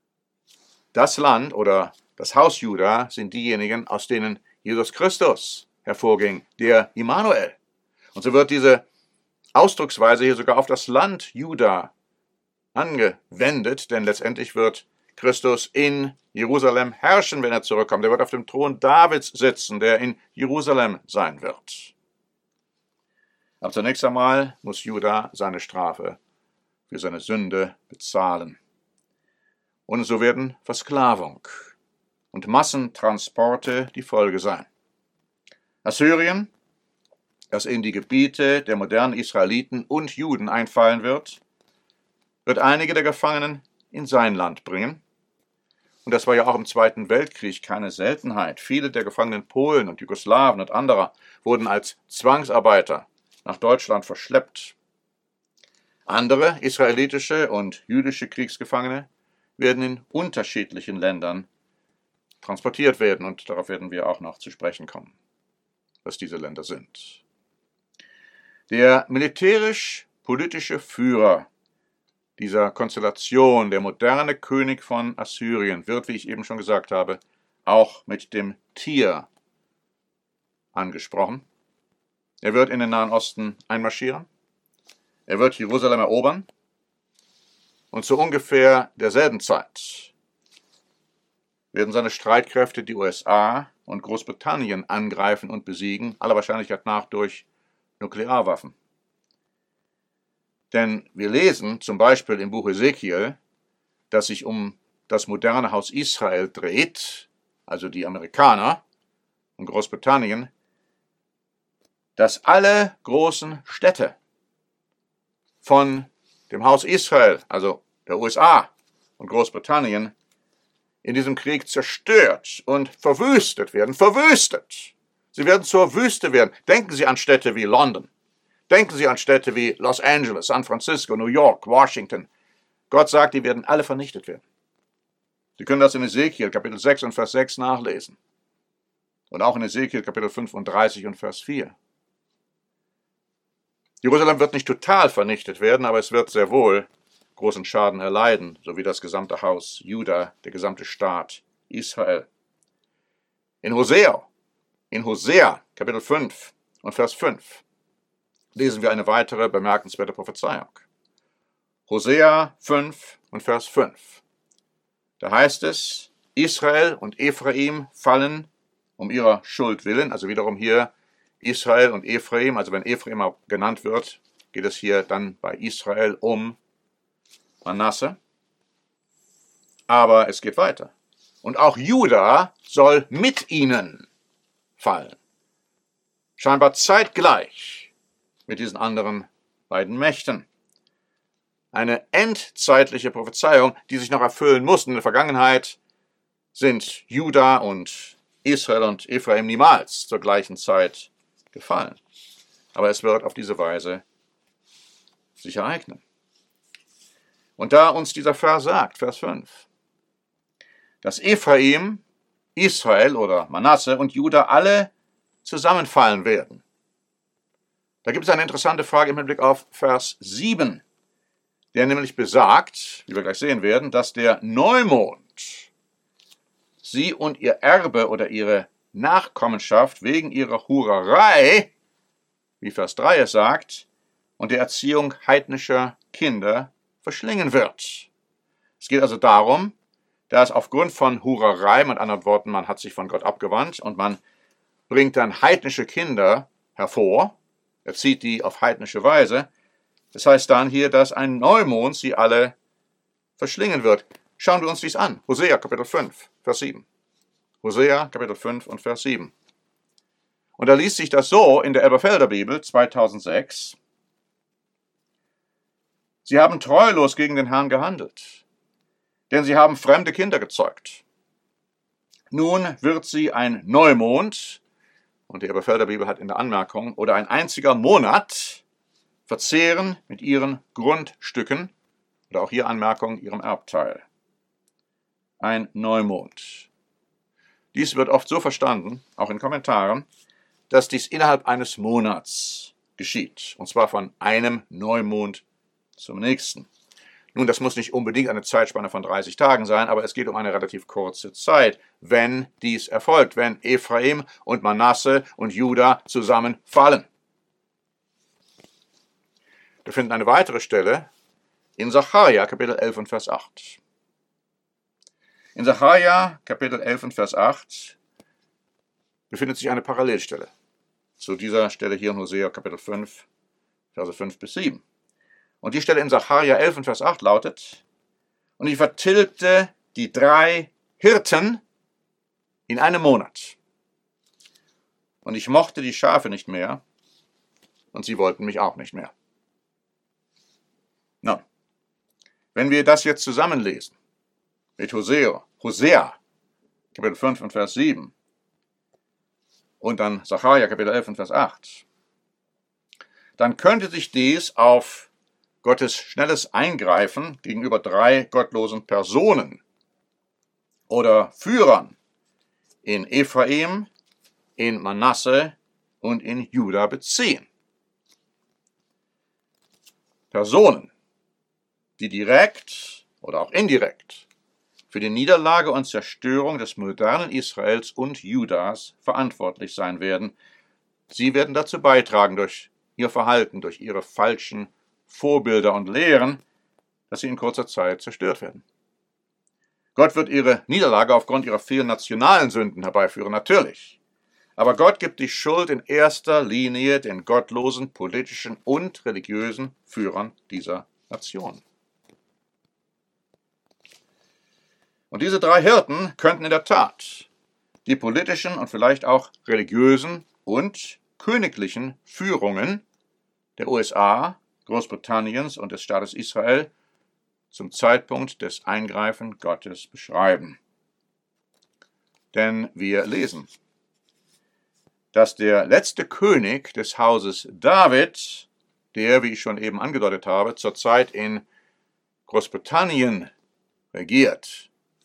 das Land, oder das Haus Juda sind diejenigen, aus denen Jesus Christus hervorging, der Immanuel. Und so wird diese Ausdrucksweise hier sogar auf das Land Juda angewendet, denn letztendlich wird Christus in Jerusalem herrschen, wenn er zurückkommt. Er wird auf dem Thron Davids sitzen, der in Jerusalem sein wird. Aber zunächst einmal muss Juda seine Strafe für seine Sünde bezahlen. Und so werden Versklavung und Massentransporte die Folge sein. Assyrien, das in die Gebiete der modernen Israeliten und Juden einfallen wird einige der Gefangenen in sein Land bringen. Und das war ja auch im Zweiten Weltkrieg keine Seltenheit. Viele der gefangenen Polen und Jugoslawen und anderer wurden als Zwangsarbeiter nach Deutschland verschleppt. Andere israelitische und jüdische Kriegsgefangene werden in unterschiedlichen Ländern transportiert werden, und darauf werden wir auch noch zu sprechen kommen, was diese Länder sind. Der militärisch-politische Führer dieser Konstellation, der moderne König von Assyrien, wird, wie ich eben schon gesagt habe, auch mit dem Tier angesprochen. Er wird in den Nahen Osten einmarschieren, er wird Jerusalem erobern, und zu ungefähr derselben Zeit werden seine Streitkräfte die USA und Großbritannien angreifen und besiegen, aller Wahrscheinlichkeit nach durch Nuklearwaffen. Denn wir lesen zum Beispiel im Buch Ezekiel, dass sich um das moderne Haus Israel dreht, also die Amerikaner und Großbritannien, dass alle großen Städte von dem Haus Israel, also der USA und Großbritannien, in diesem Krieg zerstört und verwüstet werden. Verwüstet! Sie werden zur Wüste werden. Denken Sie an Städte wie London. Denken Sie an Städte wie Los Angeles, San Francisco, New York, Washington. Gott sagt, die werden alle vernichtet werden. Sie können das in Ezekiel Kapitel 6 und Vers 6 nachlesen. Und auch in Ezekiel Kapitel 35 und Vers 4. Jerusalem wird nicht total vernichtet werden, aber es wird sehr wohl großen Schaden erleiden, so wie das gesamte Haus Juda, der gesamte Staat Israel. In Hosea Kapitel 5 und Vers 5 lesen wir eine weitere bemerkenswerte Prophezeiung. Hosea 5 und Vers 5. Da heißt es, Israel und Ephraim fallen um ihrer Schuld willen, also wiederum hier Israel und Ephraim, also wenn Ephraim genannt wird, geht es hier dann bei Israel um Manasse. Aber es geht weiter. Und auch Juda soll mit ihnen fallen. Scheinbar zeitgleich mit diesen anderen beiden Mächten. Eine endzeitliche Prophezeiung, die sich noch erfüllen muss. In der Vergangenheit sind Juda und Israel und Ephraim niemals zur gleichen Zeit gefallen. Aber es wird auf diese Weise sich ereignen. Und da uns dieser Vers sagt, Vers 5, dass Ephraim, Israel oder Manasse und Juda alle zusammenfallen werden. Da gibt es eine interessante Frage im Hinblick auf Vers 7, der nämlich besagt, wie wir gleich sehen werden, dass der Neumond sie und ihr Erbe oder ihre Nachkommenschaft wegen ihrer Hurerei, wie Vers 3 es sagt, und der Erziehung heidnischer Kinder verschlingen wird. Es geht also darum, dass aufgrund von Hurerei, mit anderen Worten, man hat sich von Gott abgewandt und man bringt dann heidnische Kinder hervor, erzieht die auf heidnische Weise. Das heißt dann hier, dass ein Neumond sie alle verschlingen wird. Schauen wir uns dies an. Hosea Kapitel 5, Vers 7. Hosea Kapitel 5 und Vers 7. Und da liest sich das so in der Elberfelder Bibel 2006. Sie haben treulos gegen den Herrn gehandelt, denn sie haben fremde Kinder gezeugt. Nun wird sie ein Neumond, und die Elberfelder Bibel hat in der Anmerkung, oder ein einziger Monat verzehren mit ihren Grundstücken, oder auch hier Anmerkung, ihrem Erbteil. Ein Neumond. Dies wird oft so verstanden, auch in Kommentaren, dass dies innerhalb eines Monats geschieht, und zwar von einem Neumond zum nächsten. Nun, das muss nicht unbedingt eine Zeitspanne von 30 Tagen sein, aber es geht um eine relativ kurze Zeit, wenn dies erfolgt, wenn Ephraim und Manasse und Juda zusammenfallen. Wir finden eine weitere Stelle in Sacharja, Kapitel 11 und Vers 8. In Sacharja, Kapitel 11 und Vers 8 befindet sich eine Parallelstelle zu dieser Stelle hier in Hosea, Kapitel 5, Verse 5 bis 7. Und die Stelle in Sacharja 11 und Vers 8 lautet: Und ich vertilgte die 3 Hirten in einem Monat. Und ich mochte die Schafe nicht mehr, und sie wollten mich auch nicht mehr. Nun, wenn wir das jetzt zusammenlesen mit Hosea, Kapitel 5 und Vers 7, und dann Sacharja, Kapitel 11 und Vers 8, dann könnte sich dies auf Gottes schnelles Eingreifen gegenüber 3 gottlosen Personen oder Führern in Ephraim, in Manasse und in Juda beziehen. Personen, die direkt oder auch indirekt für die Niederlage und Zerstörung des modernen Israels und Judas verantwortlich sein werden. Sie werden dazu beitragen durch ihr Verhalten, durch ihre falschen Vorbilder und Lehren, dass sie in kurzer Zeit zerstört werden. Gott wird ihre Niederlage aufgrund ihrer vielen nationalen Sünden herbeiführen, natürlich. Aber Gott gibt die Schuld in erster Linie den gottlosen politischen und religiösen Führern dieser Nation. Und diese 3 Hirten könnten in der Tat die politischen und vielleicht auch religiösen und königlichen Führungen der USA, Großbritanniens und des Staates Israel zum Zeitpunkt des Eingreifen Gottes beschreiben. Denn wir lesen, dass der letzte König des Hauses David, der, wie ich schon eben angedeutet habe, zurzeit in Großbritannien regiert.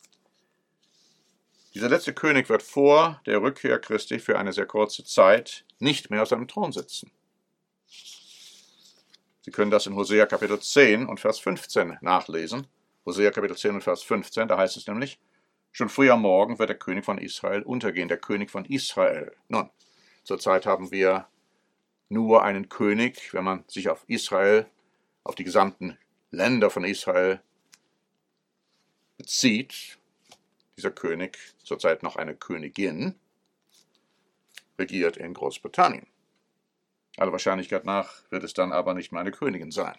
Dieser letzte König wird vor der Rückkehr Christi für eine sehr kurze Zeit nicht mehr auf seinem Thron sitzen. Sie können das in Hosea Kapitel 10 und Vers 15 nachlesen. Hosea Kapitel 10 und Vers 15, da heißt es nämlich: Schon früh am Morgen wird der König von Israel untergehen, der König von Israel. Nun, zurzeit haben wir nur einen König, wenn man sich auf Israel, auf die gesamten Länder von Israel bezieht. Dieser König, zurzeit noch eine Königin, regiert in Großbritannien. Aller Wahrscheinlichkeit nach wird es dann aber nicht mehr eine Königin sein.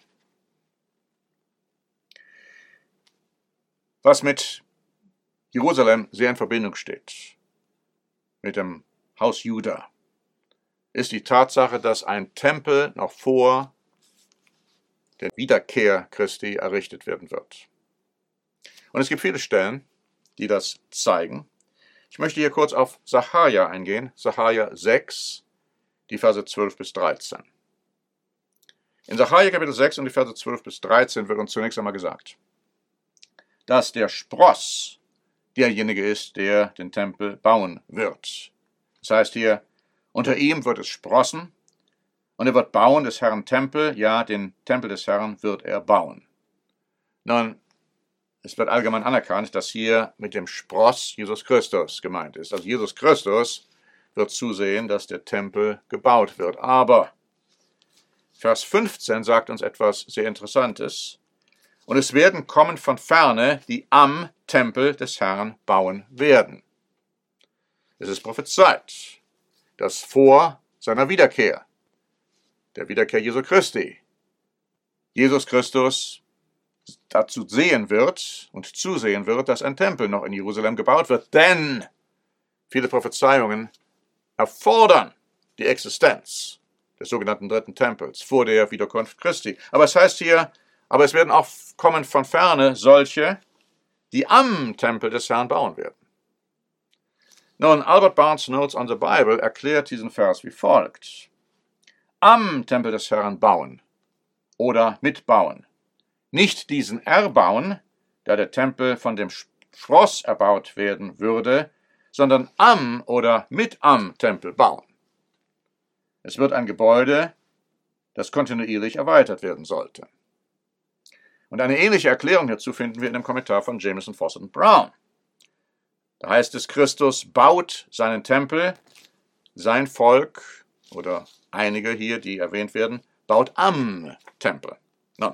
Was mit Jerusalem sehr in Verbindung steht, mit dem Haus Juda, ist die Tatsache, dass ein Tempel noch vor der Wiederkehr Christi errichtet werden wird. Und es gibt viele Stellen, die das zeigen. Ich möchte hier kurz auf Sacharja eingehen, Sacharja 6, die Verse 12 bis 13. In Sacharja Kapitel 6 und die Verse 12 bis 13 wird uns zunächst einmal gesagt, dass der Spross derjenige ist, der den Tempel bauen wird. Das heißt hier, unter ihm wird es sprossen und er wird bauen des Herrn Tempel, ja, den Tempel des Herrn wird er bauen. Nun, es wird allgemein anerkannt, dass hier mit dem Spross Jesus Christus gemeint ist. Also Jesus Christus wird zusehen, dass der Tempel gebaut wird. Aber Vers 15 sagt uns etwas sehr Interessantes. Und es werden kommen von ferne, die am Tempel des Herrn bauen werden. Es ist prophezeit, dass vor seiner Wiederkehr, der Wiederkehr Jesu Christi, Jesus Christus dazu sehen wird und zusehen wird, dass ein Tempel noch in Jerusalem gebaut wird, denn viele Prophezeiungen erfordern die Existenz des sogenannten dritten Tempels vor der Wiederkunft Christi. Aber es heißt hier, aber es werden auch kommen von ferne solche, die am Tempel des Herrn bauen werden. Nun, Albert Barnes' Notes on the Bible erklärt diesen Vers wie folgt. Am Tempel des Herrn bauen oder mitbauen. Nicht diesen erbauen, da der Tempel von dem Spross erbaut werden würde, sondern am oder mit am Tempel bauen. Es wird ein Gebäude, das kontinuierlich erweitert werden sollte. Und eine ähnliche Erklärung hierzu finden wir in dem Kommentar von Jameson, Fausset und Brown. Da heißt es, Christus baut seinen Tempel, sein Volk oder einige hier, die erwähnt werden, baut am Tempel. Nun,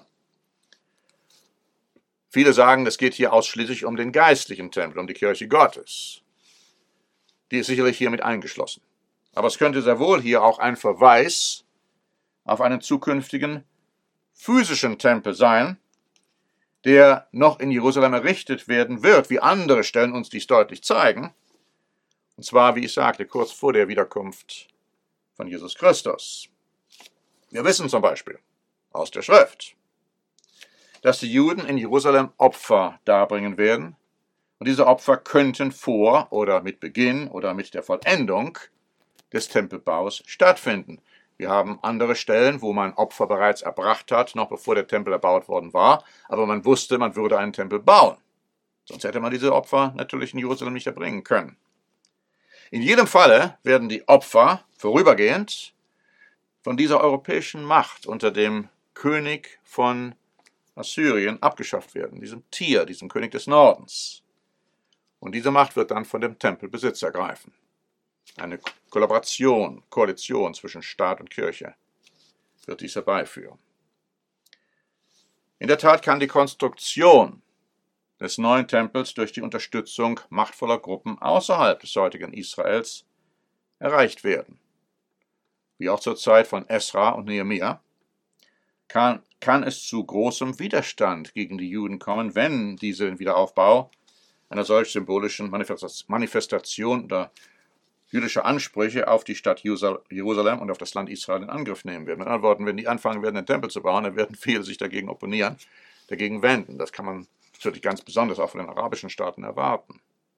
viele sagen, es geht hier ausschließlich um den geistlichen Tempel, um die Kirche Gottes. Die ist sicherlich hier mit eingeschlossen. Aber es könnte sehr wohl hier auch ein Verweis auf einen zukünftigen physischen Tempel sein, der noch in Jerusalem errichtet werden wird, wie andere Stellen uns dies deutlich zeigen. Und zwar, wie ich sagte, kurz vor der Wiederkunft von Jesus Christus. Wir wissen zum Beispiel aus der Schrift, dass die Juden in Jerusalem Opfer darbringen werden. Und diese Opfer könnten vor oder mit Beginn oder mit der Vollendung des Tempelbaus stattfinden. Wir haben andere Stellen, wo man Opfer bereits erbracht hat, noch bevor der Tempel erbaut worden war, aber man wusste, man würde einen Tempel bauen. Sonst hätte man diese Opfer natürlich in Jerusalem nicht erbringen können. In jedem Falle werden die Opfer vorübergehend von dieser europäischen Macht unter dem König von Assyrien abgeschafft werden, diesem Tier, diesem König des Nordens. Und diese Macht wird dann von dem Tempelbesitz ergreifen. Eine Koalition zwischen Staat und Kirche wird dies herbeiführen. In der Tat kann die Konstruktion des neuen Tempels durch die Unterstützung machtvoller Gruppen außerhalb des heutigen Israels erreicht werden. Wie auch zur Zeit von Esra und Nehemia kann es zu großem Widerstand gegen die Juden kommen, wenn diese den Wiederaufbau einer solch symbolischen Manifestation oder jüdischer Ansprüche auf die Stadt Jerusalem und auf das Land Israel in Angriff nehmen werden. Mit anderen Worten, wenn die anfangen werden, den Tempel zu bauen, dann werden viele sich dagegen opponieren, dagegen wenden. Das kann man natürlich ganz besonders auch von den arabischen Staaten erwarten.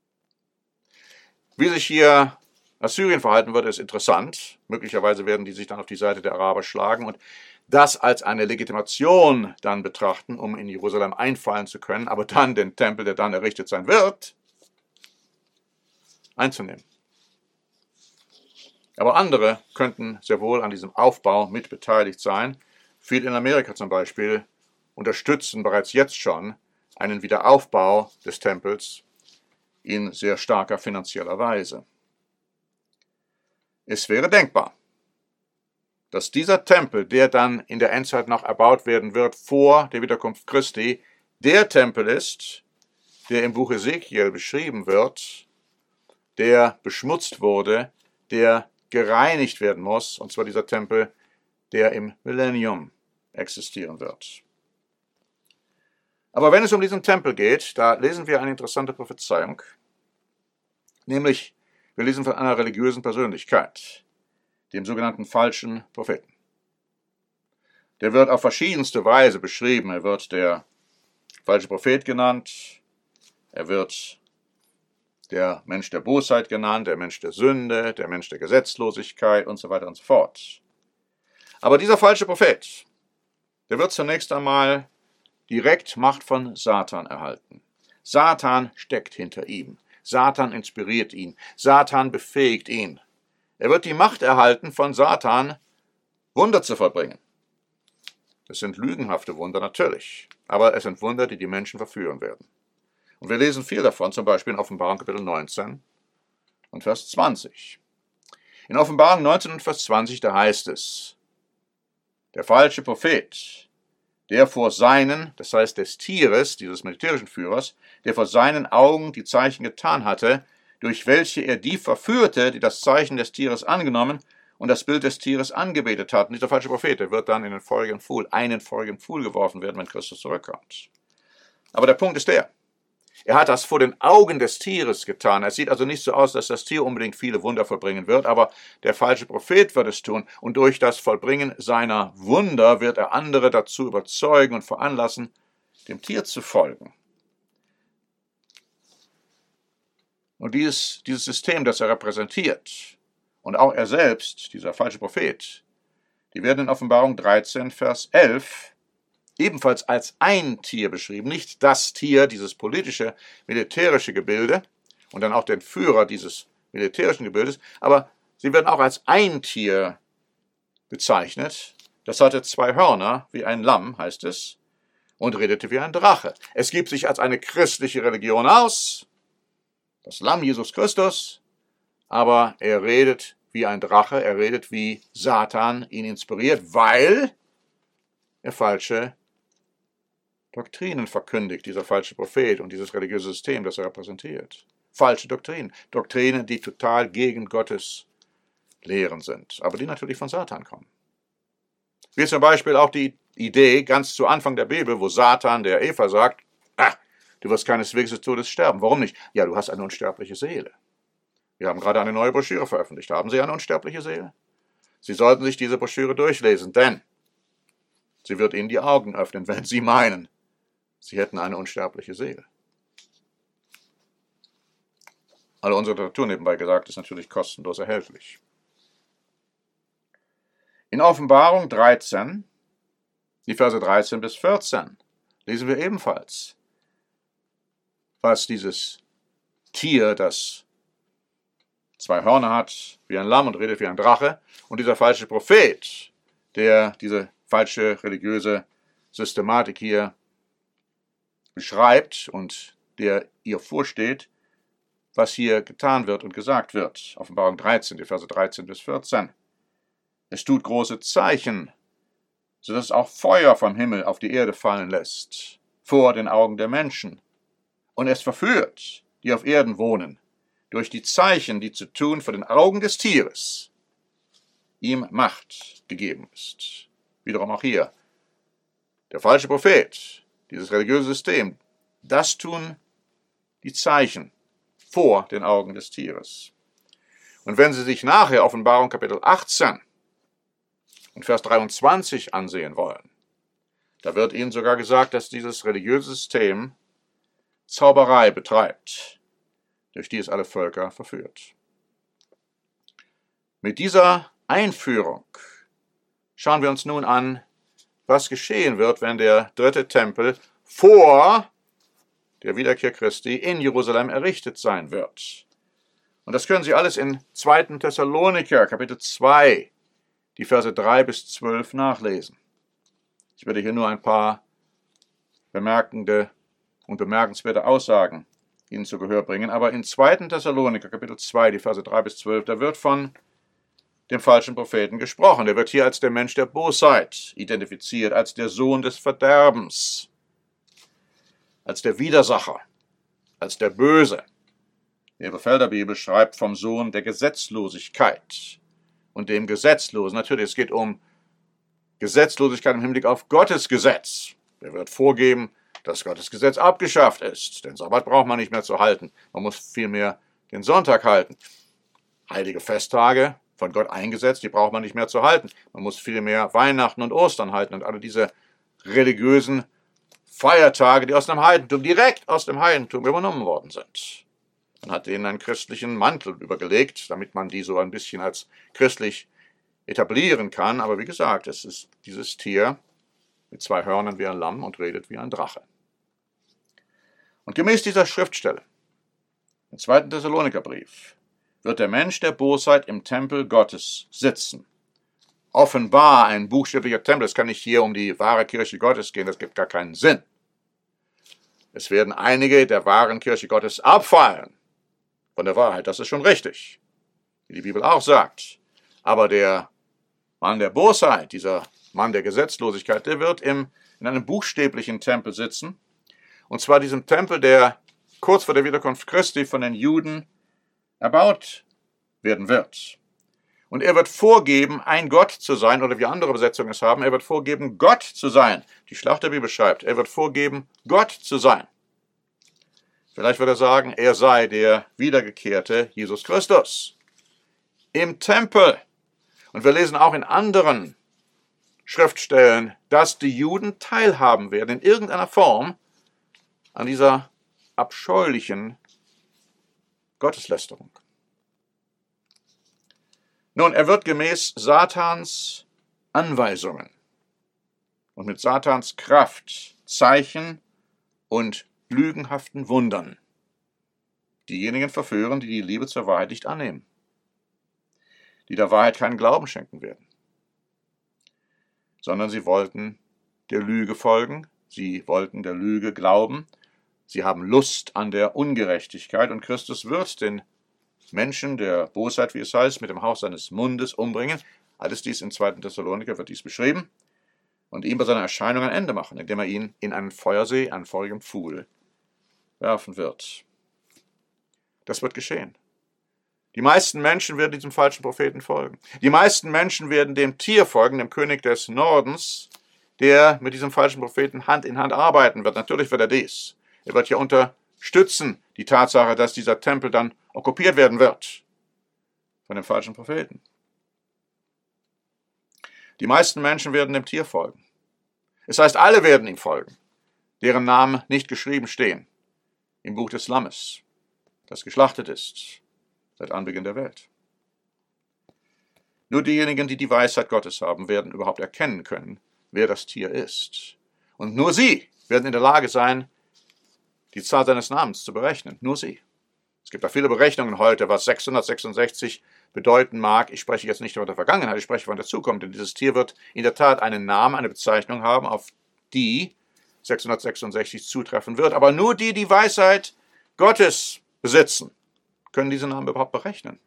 Wie sich hier Assyrien verhalten wird, ist interessant. Möglicherweise werden die sich dann auf die Seite der Araber schlagen und das als eine Legitimation dann betrachten, um in Jerusalem einfallen zu können, aber dann den Tempel, der dann errichtet sein wird, einzunehmen. Aber andere könnten sehr wohl an diesem Aufbau mit beteiligt sein. Viele in Amerika zum Beispiel unterstützen bereits jetzt schon einen Wiederaufbau des Tempels in sehr starker finanzieller Weise. Es wäre denkbar, dass dieser Tempel, der dann in der Endzeit noch erbaut werden wird, vor der Wiederkunft Christi, der Tempel ist, der im Buch Ezekiel beschrieben wird, der beschmutzt wurde, der gereinigt werden muss, und zwar dieser Tempel, der im Millennium existieren wird. Aber wenn es um diesen Tempel geht, da lesen wir eine interessante Prophezeiung, nämlich wir lesen von einer religiösen Persönlichkeit, dem sogenannten falschen Propheten. Der wird auf verschiedenste Weise beschrieben. Er wird der falsche Prophet genannt, er wird der Mensch der Bosheit genannt, der Mensch der Sünde, der Mensch der Gesetzlosigkeit und so weiter und so fort. Aber dieser falsche Prophet, der wird zunächst einmal direkt Macht von Satan erhalten. Satan steckt hinter ihm. Satan inspiriert ihn. Satan befähigt ihn. Er wird die Macht erhalten von Satan, Wunder zu vollbringen. Es sind lügenhafte Wunder natürlich, aber es sind Wunder, die die Menschen verführen werden. Und wir lesen viel davon, zum Beispiel in Offenbarung Kapitel 19 und Vers 20. In Offenbarung 19 und Vers 20, da heißt es, der falsche Prophet, der vor seinen, das heißt des Tieres, dieses militärischen Führers, der vor seinen Augen die Zeichen getan hatte, durch welche er die verführte, die das Zeichen des Tieres angenommen und das Bild des Tieres angebetet hatten. Dieser falsche Prophet, der wird dann in den feurigen Pfuhl geworfen werden, wenn Christus zurückkommt. Aber der Punkt ist der, er hat das vor den Augen des Tieres getan. Es sieht also nicht so aus, dass das Tier unbedingt viele Wunder vollbringen wird, aber der falsche Prophet wird es tun. Und durch das Vollbringen seiner Wunder wird er andere dazu überzeugen und veranlassen, dem Tier zu folgen. Und dieses System, das er repräsentiert, und auch er selbst, dieser falsche Prophet, die werden in Offenbarung 13, Vers 11 ebenfalls als ein Tier beschrieben, nicht das Tier, dieses politische, militärische Gebilde und dann auch den Führer dieses militärischen Gebildes, aber sie werden auch als ein Tier bezeichnet. Das hatte 2 Hörner, wie ein Lamm, heißt es, und redete wie ein Drache. Es gibt sich als eine christliche Religion aus, das Lamm Jesus Christus, aber er redet wie ein Drache, er redet wie Satan ihn inspiriert, weil er falsche Doktrinen verkündigt, dieser falsche Prophet und dieses religiöse System, das er repräsentiert. Falsche Doktrinen. Doktrinen, die total gegen Gottes Lehren sind, aber die natürlich von Satan kommen. Wie zum Beispiel auch die Idee ganz zu Anfang der Bibel, wo Satan der Eva sagt, du wirst keineswegs des Todes sterben. Warum nicht? Ja, du hast eine unsterbliche Seele. Wir haben gerade eine neue Broschüre veröffentlicht. Haben Sie eine unsterbliche Seele? Sie sollten sich diese Broschüre durchlesen, denn sie wird Ihnen die Augen öffnen, wenn Sie meinen, Sie hätten eine unsterbliche Seele. Alle unsere Literatur, nebenbei gesagt, ist natürlich kostenlos erhältlich. In Offenbarung 13, die Verse 13 bis 14, lesen wir ebenfalls, was dieses Tier, das 2 Hörner hat, wie ein Lamm und redet wie ein Drache, und dieser falsche Prophet, der diese falsche religiöse Systematik hier beschreibt und der ihr vorsteht, was hier getan wird und gesagt wird. Offenbarung 13, die Verse 13 bis 14. Es tut große Zeichen, sodass es auch Feuer vom Himmel auf die Erde fallen lässt, vor den Augen der Menschen. Und es verführt, die auf Erden wohnen, durch die Zeichen, die zu tun vor den Augen des Tieres ihm Macht gegeben ist. Wiederum auch hier. Der falsche Prophet, dieses religiöse System, das tun die Zeichen vor den Augen des Tieres. Und wenn Sie sich nachher Offenbarung Kapitel 18 und Vers 23 ansehen wollen, da wird Ihnen sogar gesagt, dass dieses religiöse System Zauberei betreibt, durch die es alle Völker verführt. Mit dieser Einführung schauen wir uns nun an, was geschehen wird, wenn der 3. Tempel vor der Wiederkehr Christi in Jerusalem errichtet sein wird. Und das können Sie alles in 2. Thessaloniker, Kapitel 2, die Verse 3 bis 12 nachlesen. Ich werde hier nur ein paar bemerkende und bemerkenswerte Aussagen Ihnen zu Gehör bringen, aber in 2. Thessaloniker, Kapitel 2, die Verse 3 bis 12, da wird von dem falschen Propheten gesprochen. Der wird hier als der Mensch der Bosheit identifiziert, als der Sohn des Verderbens, als der Widersacher, als der Böse. Die Elberfelder Bibel schreibt vom Sohn der Gesetzlosigkeit und dem Gesetzlosen. Natürlich, es geht um Gesetzlosigkeit im Hinblick auf Gottes Gesetz. Er wird vorgeben, dass Gottes Gesetz abgeschafft ist. Den Sabbat braucht man nicht mehr zu halten. Man muss vielmehr den Sonntag halten. Heilige Festtage, von Gott eingesetzt, die braucht man nicht mehr zu halten. Man muss vielmehr Weihnachten und Ostern halten und alle diese religiösen Feiertage, die aus dem Heidentum, direkt aus dem Heidentum übernommen worden sind. Man hat denen einen christlichen Mantel übergelegt, damit man die so ein bisschen als christlich etablieren kann. Aber wie gesagt, es ist dieses Tier mit 2 Hörnern wie ein Lamm und redet wie ein Drache. Und gemäß dieser Schriftstelle, im 2. Thessalonikerbrief, wird der Mensch der Bosheit im Tempel Gottes sitzen. Offenbar ein buchstäblicher Tempel, es kann nicht hier um die wahre Kirche Gottes gehen, das gibt gar keinen Sinn. Es werden einige der wahren Kirche Gottes abfallen von der Wahrheit, das ist schon richtig, wie die Bibel auch sagt. Aber der Mann der Bosheit, dieser Mann der Gesetzlosigkeit, der wird in einem buchstäblichen Tempel sitzen. Und zwar diesem Tempel, der kurz vor der Wiederkunft Christi von den Juden erbaut werden wird. Und er wird vorgeben, ein Gott zu sein, oder wie andere Übersetzungen es haben, er wird vorgeben, Gott zu sein. Die Schlachterbibel schreibt, er wird vorgeben, Gott zu sein. Vielleicht wird er sagen, er sei der wiedergekehrte Jesus Christus. Im Tempel. Und wir lesen auch in anderen Schriftstellen, dass die Juden teilhaben werden, in irgendeiner Form, an dieser abscheulichen Gotteslästerung. Nun, er wird gemäß Satans Anweisungen und mit Satans Kraft, Zeichen und lügenhaften Wundern diejenigen verführen, die die Liebe zur Wahrheit nicht annehmen, die der Wahrheit keinen Glauben schenken werden, sondern sie wollten der Lüge folgen, sie wollten der Lüge glauben, sie haben Lust an der Ungerechtigkeit und Christus wird den Menschen der Bosheit, wie es heißt, mit dem Hauch seines Mundes umbringen. Alles dies in 2. Thessaloniker wird dies beschrieben und ihm bei seiner Erscheinung ein Ende machen, indem er ihn in einen Feuersee, einen feurigen Pfuhl, werfen wird. Das wird geschehen. Die meisten Menschen werden diesem falschen Propheten folgen. Die meisten Menschen werden dem Tier folgen, dem König des Nordens, der mit diesem falschen Propheten Hand in Hand arbeiten wird. Natürlich wird er dies. Er wird ja unterstützen die Tatsache, dass dieser Tempel dann okkupiert werden wird von dem falschen Propheten. Die meisten Menschen werden dem Tier folgen. Es heißt, alle werden ihm folgen, deren Namen nicht geschrieben stehen im Buch des Lammes, das geschlachtet ist seit Anbeginn der Welt. Nur diejenigen, die die Weisheit Gottes haben, werden überhaupt erkennen können, wer das Tier ist. Und nur sie werden in der Lage sein, die Zahl seines Namens zu berechnen. Nur sie. Es gibt da viele Berechnungen heute, was 666 bedeuten mag. Ich spreche jetzt nicht von der Vergangenheit, ich spreche von der Zukunft. Denn dieses Tier wird in der Tat einen Namen, eine Bezeichnung haben, auf die 666 zutreffen wird. Aber nur die, die Weisheit Gottes besitzen, können diese Namen überhaupt berechnen.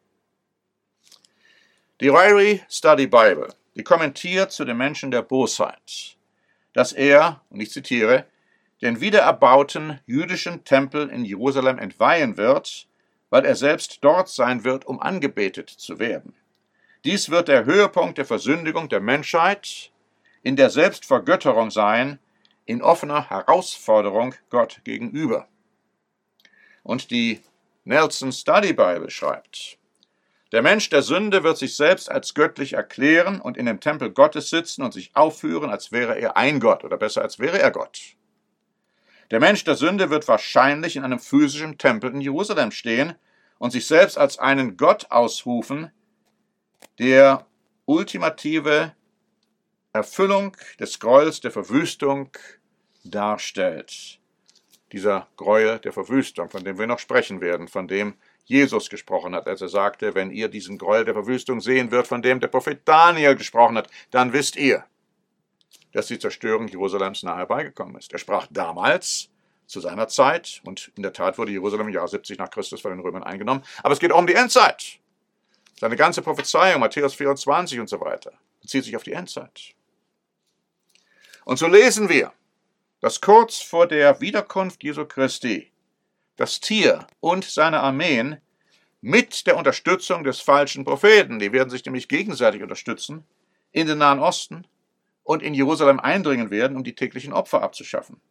Die Ryrie Study Bible, die kommentiert zu dem Menschen der Bosheit, dass er, und ich zitiere, den wiedererbauten jüdischen Tempel in Jerusalem entweihen wird, weil er selbst dort sein wird, um angebetet zu werden. Dies wird der Höhepunkt der Versündigung der Menschheit, in der Selbstvergötterung sein, in offener Herausforderung Gott gegenüber. Und die Nelson Study Bible schreibt, der Mensch der Sünde wird sich selbst als göttlich erklären und in dem Tempel Gottes sitzen und sich aufführen, als wäre er ein Gott, oder besser, als wäre er Gott. Der Mensch der Sünde wird wahrscheinlich in einem physischen Tempel in Jerusalem stehen und sich selbst als einen Gott ausrufen, der ultimative Erfüllung des Gräuels der Verwüstung darstellt. Dieser Gräuel der Verwüstung, von dem wir noch sprechen werden, von dem Jesus gesprochen hat, als er sagte, wenn ihr diesen Gräuel der Verwüstung sehen wird, von dem der Prophet Daniel gesprochen hat, dann wisst ihr, dass die Zerstörung Jerusalems nahe herbeigekommen ist. Er sprach damals, zu seiner Zeit, und in der Tat wurde Jerusalem im Jahr 70 nach Christus von den Römern eingenommen, aber es geht auch um die Endzeit. Seine ganze Prophezeiung, Matthäus 24 und so weiter, bezieht sich auf die Endzeit. Und so lesen wir, dass kurz vor der Wiederkunft Jesu Christi das Tier und seine Armeen mit der Unterstützung des falschen Propheten, die werden sich nämlich gegenseitig unterstützen, in den Nahen Osten und in Jerusalem eindringen werden, um die täglichen Opfer abzuschaffen.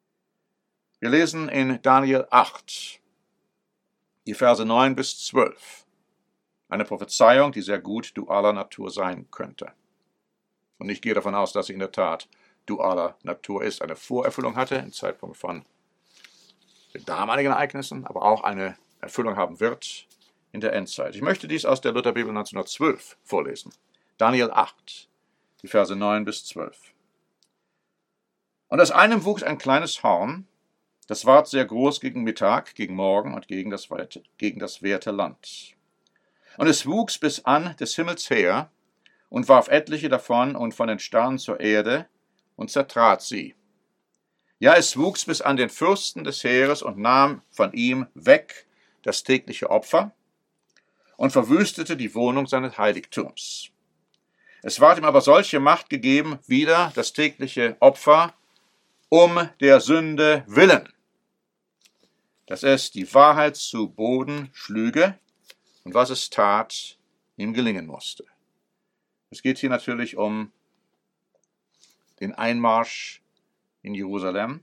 Wir lesen in Daniel 8, die Verse 9 bis 12, eine Prophezeiung, die sehr gut dualer Natur sein könnte. Und ich gehe davon aus, dass sie in der Tat dualer Natur ist, eine Vorerfüllung hatte, im Zeitpunkt von den damaligen Ereignissen, aber auch eine Erfüllung haben wird in der Endzeit. Ich möchte dies aus der Lutherbibel 1912 vorlesen. Daniel 8, die Verse 9 bis 12. Und aus einem wuchs ein kleines Horn, das ward sehr groß gegen Mittag, gegen Morgen und gegen das werte Land. Und es wuchs bis an des Himmels her und warf etliche davon und von den Sternen zur Erde und zertrat sie. Ja, es wuchs bis an den Fürsten des Heeres und nahm von ihm weg das tägliche Opfer und verwüstete die Wohnung seines Heiligtums. Es ward ihm aber solche Macht gegeben, wieder das tägliche Opfer um der Sünde willen, dass es die Wahrheit zu Boden schlüge und was es tat, ihm gelingen musste. Es geht hier natürlich um den Einmarsch in Jerusalem.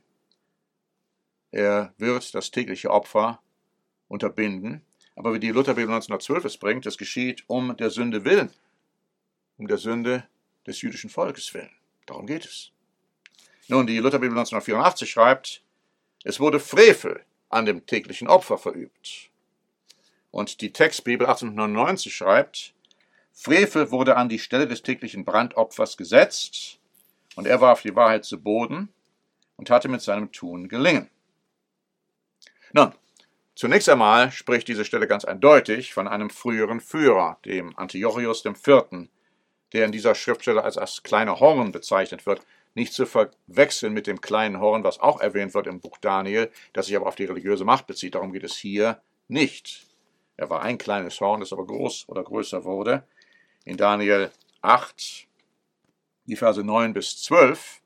Er wird das tägliche Opfer unterbinden. Aber wie die Lutherbibel 1912 es bringt, es geschieht um der Sünde willen, um der Sünde des jüdischen Volkes willen. Darum geht es. Nun, die Lutherbibel 1984 schreibt, es wurde Frevel an dem täglichen Opfer verübt. Und die Textbibel 1899 schreibt, Frevel wurde an die Stelle des täglichen Brandopfers gesetzt, und er warf die Wahrheit zu Boden und hatte mit seinem Tun gelingen. Nun, zunächst einmal spricht diese Stelle ganz eindeutig von einem früheren Führer, dem Antiochos IV., der in dieser Schriftstelle als das kleine Horn bezeichnet wird, nicht zu verwechseln mit dem kleinen Horn, was auch erwähnt wird im Buch Daniel, das sich aber auf die religiöse Macht bezieht. Darum geht es hier nicht. Er war ein kleines Horn, das aber groß oder größer wurde. In Daniel 8, die Verse 9 bis 12,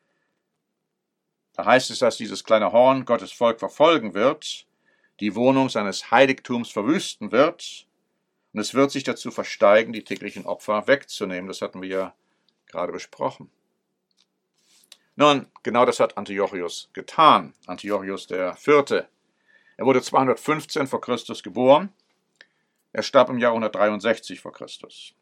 da heißt es, dass dieses kleine Horn Gottes Volk verfolgen wird, die Wohnung seines Heiligtums verwüsten wird, und es wird sich dazu versteigen, die täglichen Opfer wegzunehmen. Das hatten wir ja gerade besprochen. Nun, genau das hat Antiochos getan. Antiochos IV. Er wurde 215 vor Christus geboren. Er starb im Jahr 163 vor Christus.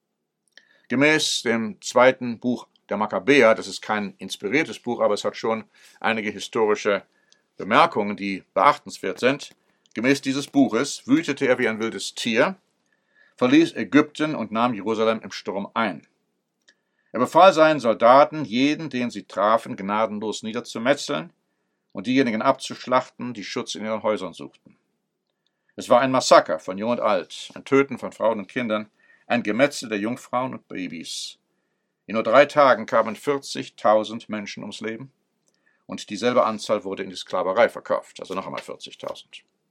Gemäß dem zweiten Buch der Makkabäer, das ist kein inspiriertes Buch, aber es hat schon einige historische Bemerkungen, die beachtenswert sind. Gemäß dieses Buches wütete er wie ein wildes Tier, verließ Ägypten und nahm Jerusalem im Sturm ein. Er befahl seinen Soldaten, jeden, den sie trafen, gnadenlos niederzumetzeln und diejenigen abzuschlachten, die Schutz in ihren Häusern suchten. Es war ein Massaker von Jung und Alt, ein Töten von Frauen und Kindern, ein Gemetzel der Jungfrauen und Babys. In nur 3 Tagen kamen 40.000 Menschen ums Leben und dieselbe Anzahl wurde in die Sklaverei verkauft, also noch einmal 40.000.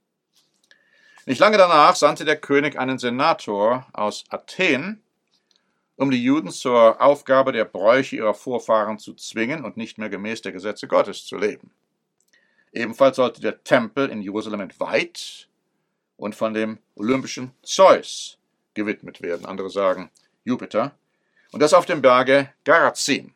Nicht lange danach sandte der König einen Senator aus Athen, um die Juden zur Aufgabe der Bräuche ihrer Vorfahren zu zwingen und nicht mehr gemäß der Gesetze Gottes zu leben. Ebenfalls sollte der Tempel in Jerusalem entweiht und von dem olympischen Zeus gewidmet werden. Andere sagen Jupiter. Und das auf dem Berge Garazim.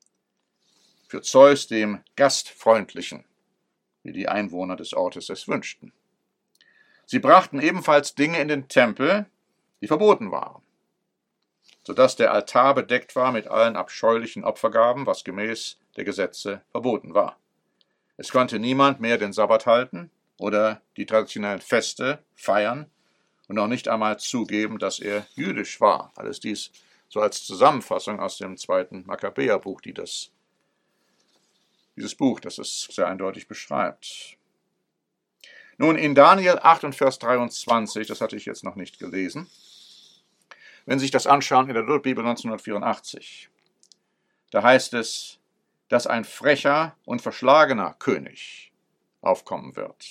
Für Zeus, dem Gastfreundlichen, wie die Einwohner des Ortes es wünschten. Sie brachten ebenfalls Dinge in den Tempel, die verboten waren, sodass der Altar bedeckt war mit allen abscheulichen Opfergaben, was gemäß der Gesetze verboten war. Es konnte niemand mehr den Sabbat halten oder die traditionellen Feste feiern und auch nicht einmal zugeben, dass er jüdisch war. Alles dies so als Zusammenfassung aus dem zweiten Makkabäerbuch, dieses Buch, das es sehr eindeutig beschreibt. Nun, in Daniel 8 und Vers 23, das hatte ich jetzt noch nicht gelesen, wenn Sie sich das anschauen in der Lutherbibel 1984, da heißt es, dass ein frecher und verschlagener König aufkommen wird.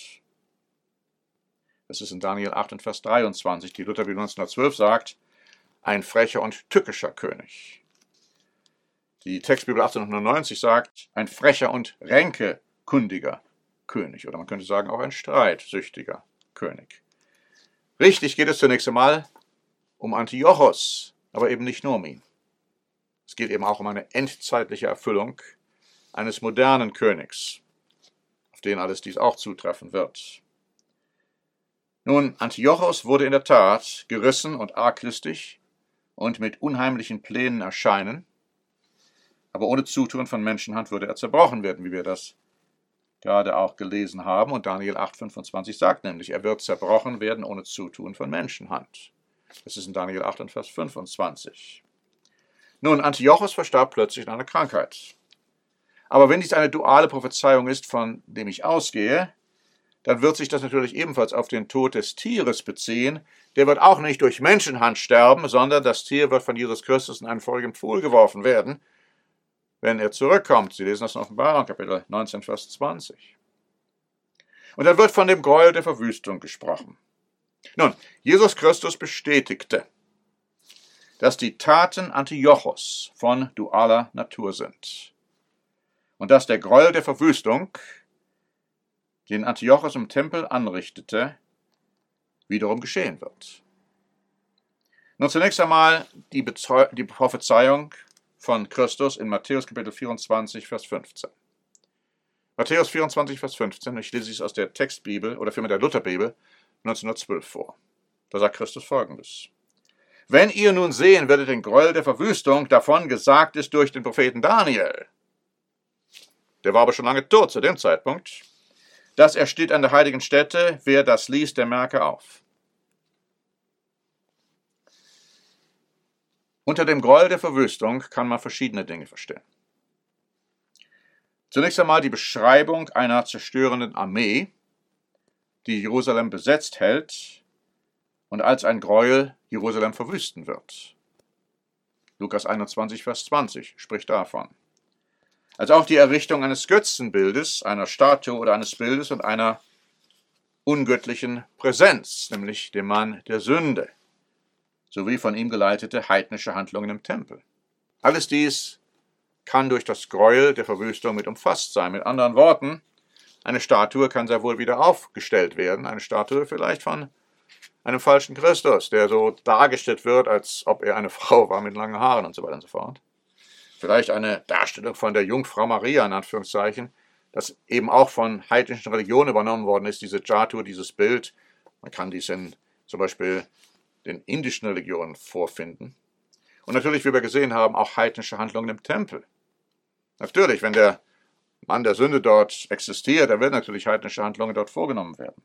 Das ist in Daniel 8 und Vers 23. Die Lutherbibel 1912 sagt, ein frecher und tückischer König. Die Textbibel 1890 sagt, ein frecher und ränkekundiger König. Oder man könnte sagen, auch ein streitsüchtiger König. Richtig geht es zunächst einmal um Antiochos, aber eben nicht nur um ihn. Es geht eben auch um eine endzeitliche Erfüllung eines modernen Königs, auf den alles dies auch zutreffen wird. Nun, Antiochos wurde in der Tat gerissen und arglistig und mit unheimlichen Plänen erscheinen, aber ohne Zutun von Menschenhand würde er zerbrochen werden, wie wir das gerade auch gelesen haben. Und Daniel 8,25 sagt nämlich, er wird zerbrochen werden ohne Zutun von Menschenhand. Das ist in Daniel 8 und Vers 25. Nun, Antiochos verstarb plötzlich an einer Krankheit. Aber wenn dies eine duale Prophezeiung ist, von dem ich ausgehe, dann wird sich das natürlich ebenfalls auf den Tod des Tieres beziehen. Der wird auch nicht durch Menschenhand sterben, sondern das Tier wird von Jesus Christus in einen feurigen Pfuhl geworfen werden, wenn er zurückkommt. Sie lesen das in Offenbarung, Kapitel 19, Vers 20. Und dann wird von dem Gräuel der Verwüstung gesprochen. Nun, Jesus Christus bestätigte, dass die Taten Antiochos von dualer Natur sind und dass der Gräuel der Verwüstung, den Antiochos im Tempel anrichtete, wiederum geschehen wird. Nun zunächst einmal die Prophezeiung von Christus in Matthäus Kapitel 24, Vers 15. Matthäus 24, Vers 15, ich lese es aus der Textbibel oder vielmehr der Lutherbibel 1912 vor. Da sagt Christus Folgendes: Wenn ihr nun sehen werdet den Gräuel der Verwüstung, davon gesagt ist durch den Propheten Daniel, der war aber schon lange tot zu dem Zeitpunkt, dass er steht an der heiligen Stätte, wer das liest, der merke auf. Unter dem Gräuel der Verwüstung kann man verschiedene Dinge verstehen. Zunächst einmal die Beschreibung einer zerstörenden Armee, die Jerusalem besetzt hält und als ein Gräuel Jerusalem verwüsten wird. Lukas 21, Vers 20 spricht davon. Als auch die Errichtung eines Götzenbildes, einer Statue oder eines Bildes und einer ungöttlichen Präsenz, nämlich dem Mann der Sünde, sowie von ihm geleitete heidnische Handlungen im Tempel. Alles dies kann durch das Gräuel der Verwüstung mit umfasst sein. Mit anderen Worten, eine Statue kann sehr wohl wieder aufgestellt werden, eine Statue vielleicht von einem falschen Christus, der so dargestellt wird, als ob er eine Frau war mit langen Haaren und so weiter und so fort. Vielleicht eine Darstellung von der Jungfrau Maria, in Anführungszeichen, das eben auch von heidnischen Religionen übernommen worden ist, diese Statue, dieses Bild. Man kann dies in zum Beispiel den indischen Religionen vorfinden. Und natürlich, wie wir gesehen haben, auch heidnische Handlungen im Tempel. Natürlich, wenn der Mann der Sünde dort existiert, dann werden natürlich heidnische Handlungen dort vorgenommen werden.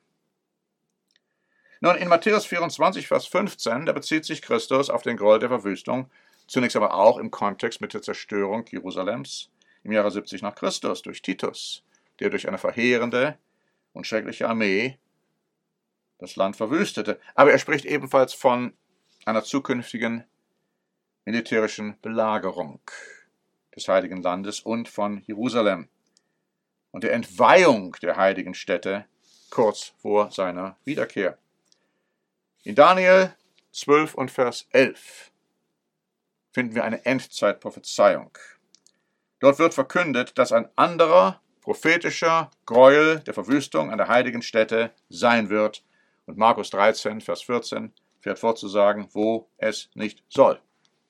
Nun, in Matthäus 24, Vers 15, da bezieht sich Christus auf den Gräuel der Verwüstung, zunächst aber auch im Kontext mit der Zerstörung Jerusalems im Jahre 70 nach Christus durch Titus, der durch eine verheerende und schreckliche Armee das Land verwüstete. Aber er spricht ebenfalls von einer zukünftigen militärischen Belagerung des Heiligen Landes und von Jerusalem und der Entweihung der heiligen Stätte kurz vor seiner Wiederkehr. In Daniel 12 und Vers 11 finden wir eine Endzeitprophezeiung. Dort wird verkündet, dass ein anderer prophetischer Gräuel der Verwüstung an der heiligen Stätte sein wird. Und Markus 13, Vers 14 fährt fort zu sagen, wo es nicht soll.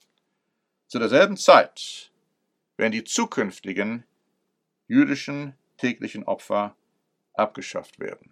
Zu derselben Zeit werden die zukünftigen jüdischen täglichen Opfer abgeschafft werden.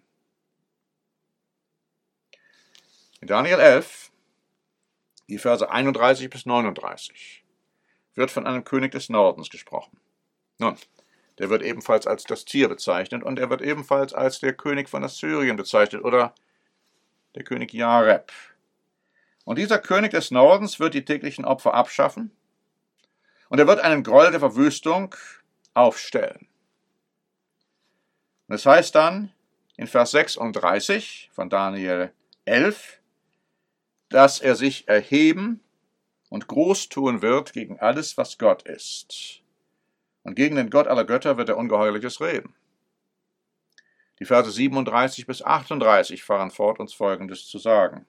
In Daniel 11, die Verse 31 bis 39, wird von einem König des Nordens gesprochen. Nun, der wird ebenfalls als das Tier bezeichnet und er wird ebenfalls als der König von Assyrien bezeichnet oder der König Jareb. Und dieser König des Nordens wird die täglichen Opfer abschaffen und er wird einen Gräuel der Verwüstung aufstellen. Und es heißt dann in Vers 36 von Daniel 11, dass er sich erheben und groß tun wird gegen alles, was Gott ist. Und gegen den Gott aller Götter wird er Ungeheuerliches reden. Die Verse 37 bis 38 fahren fort, uns Folgendes zu sagen.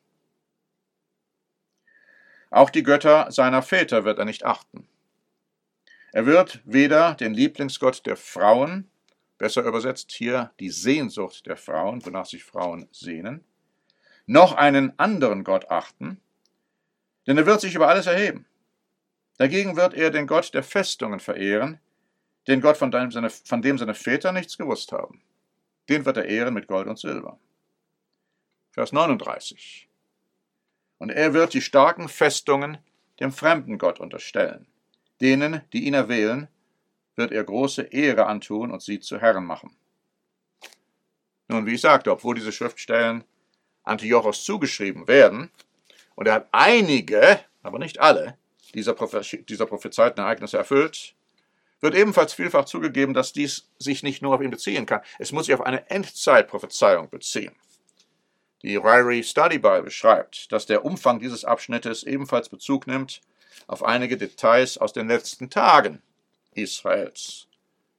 Auch die Götter seiner Väter wird er nicht achten. Er wird weder den Lieblingsgott der Frauen, besser übersetzt hier die Sehnsucht der Frauen, wonach sich Frauen sehnen, noch einen anderen Gott achten, denn er wird sich über alles erheben. Dagegen wird er den Gott der Festungen verehren, den Gott, von dem seine Väter nichts gewusst haben. Den wird er ehren mit Gold und Silber. Vers 39. Und er wird die starken Festungen dem fremden Gott unterstellen. Denen, die ihn erwählen, wird er große Ehre antun und sie zu Herren machen. Nun, wie ich sagte, obwohl diese Schriftstellen Antiochos zugeschrieben werden, und er hat einige, aber nicht alle, dieser prophezeiten Ereignisse erfüllt, wird ebenfalls vielfach zugegeben, dass dies sich nicht nur auf ihn beziehen kann. Es muss sich auf eine Endzeitprophezeiung beziehen. Die Ryrie Study Bible schreibt, dass der Umfang dieses Abschnittes ebenfalls Bezug nimmt auf einige Details aus den letzten Tagen Israels.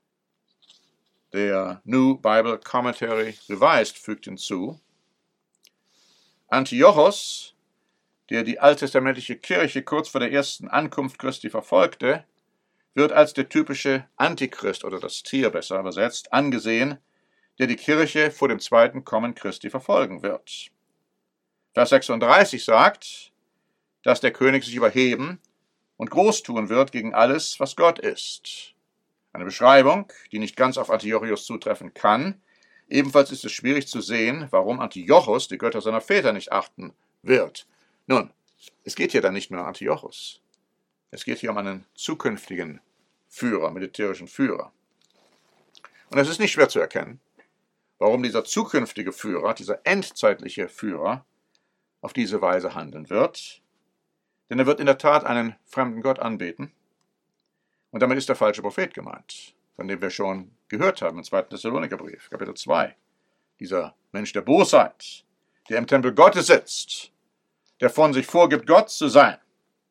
Der New Bible Commentary Revised fügt hinzu, Antiochos der die alttestamentliche Kirche kurz vor der ersten Ankunft Christi verfolgte, wird als der typische Antichrist oder das Tier besser übersetzt angesehen, der die Kirche vor dem zweiten Kommen Christi verfolgen wird. Vers 36 sagt, dass der König sich überheben und groß tun wird gegen alles, was Gott ist. Eine Beschreibung, die nicht ganz auf Antiochus zutreffen kann. Ebenfalls ist es schwierig zu sehen, warum Antiochus die Götter seiner Väter nicht achten wird. Nun, es geht hier dann nicht mehr um Antiochus. Es geht hier um einen zukünftigen Führer, militärischen Führer. Und es ist nicht schwer zu erkennen, warum dieser zukünftige Führer, dieser endzeitliche Führer, auf diese Weise handeln wird. Denn er wird in der Tat einen fremden Gott anbeten. Und damit ist der falsche Prophet gemeint, von dem wir schon gehört haben im 2. Thessalonikerbrief, Kapitel 2. Dieser Mensch der Bosheit, der im Tempel Gottes sitzt, der von sich vorgibt, Gott zu sein.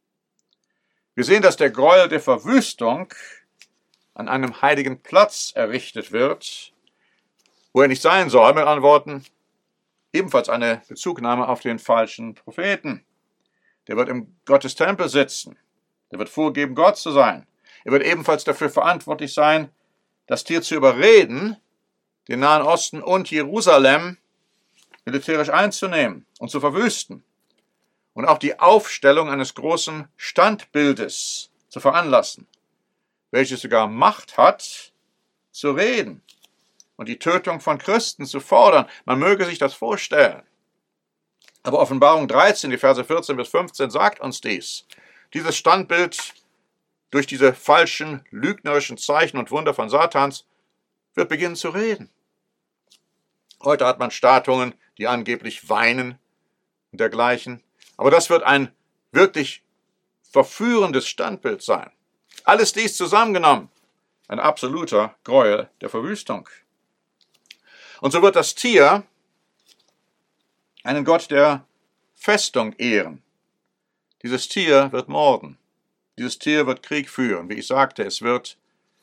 Wir sehen, dass der Gräuel der Verwüstung an einem heiligen Platz errichtet wird, wo er nicht sein soll, mit anderen Worten, ebenfalls eine Bezugnahme auf den falschen Propheten. Der wird im Gottestempel sitzen, der wird vorgeben, Gott zu sein. Er wird ebenfalls dafür verantwortlich sein, das Tier zu überreden, den Nahen Osten und Jerusalem militärisch einzunehmen und zu verwüsten. Und auch die Aufstellung eines großen Standbildes zu veranlassen, welches sogar Macht hat, zu reden und die Tötung von Christen zu fordern. Man möge sich das vorstellen. Aber Offenbarung 13, die Verse 14 bis 15 sagt uns dies. Dieses Standbild durch diese falschen, lügnerischen Zeichen und Wunder von Satans wird beginnen zu reden. Heute hat man Statuen, die angeblich weinen und dergleichen. Aber das wird ein wirklich verführendes Standbild sein. Alles dies zusammengenommen, ein absoluter Gräuel der Verwüstung. Und so wird das Tier einen Gott der Festung ehren. Dieses Tier wird morden. Dieses Tier wird Krieg führen. Wie ich sagte, es wird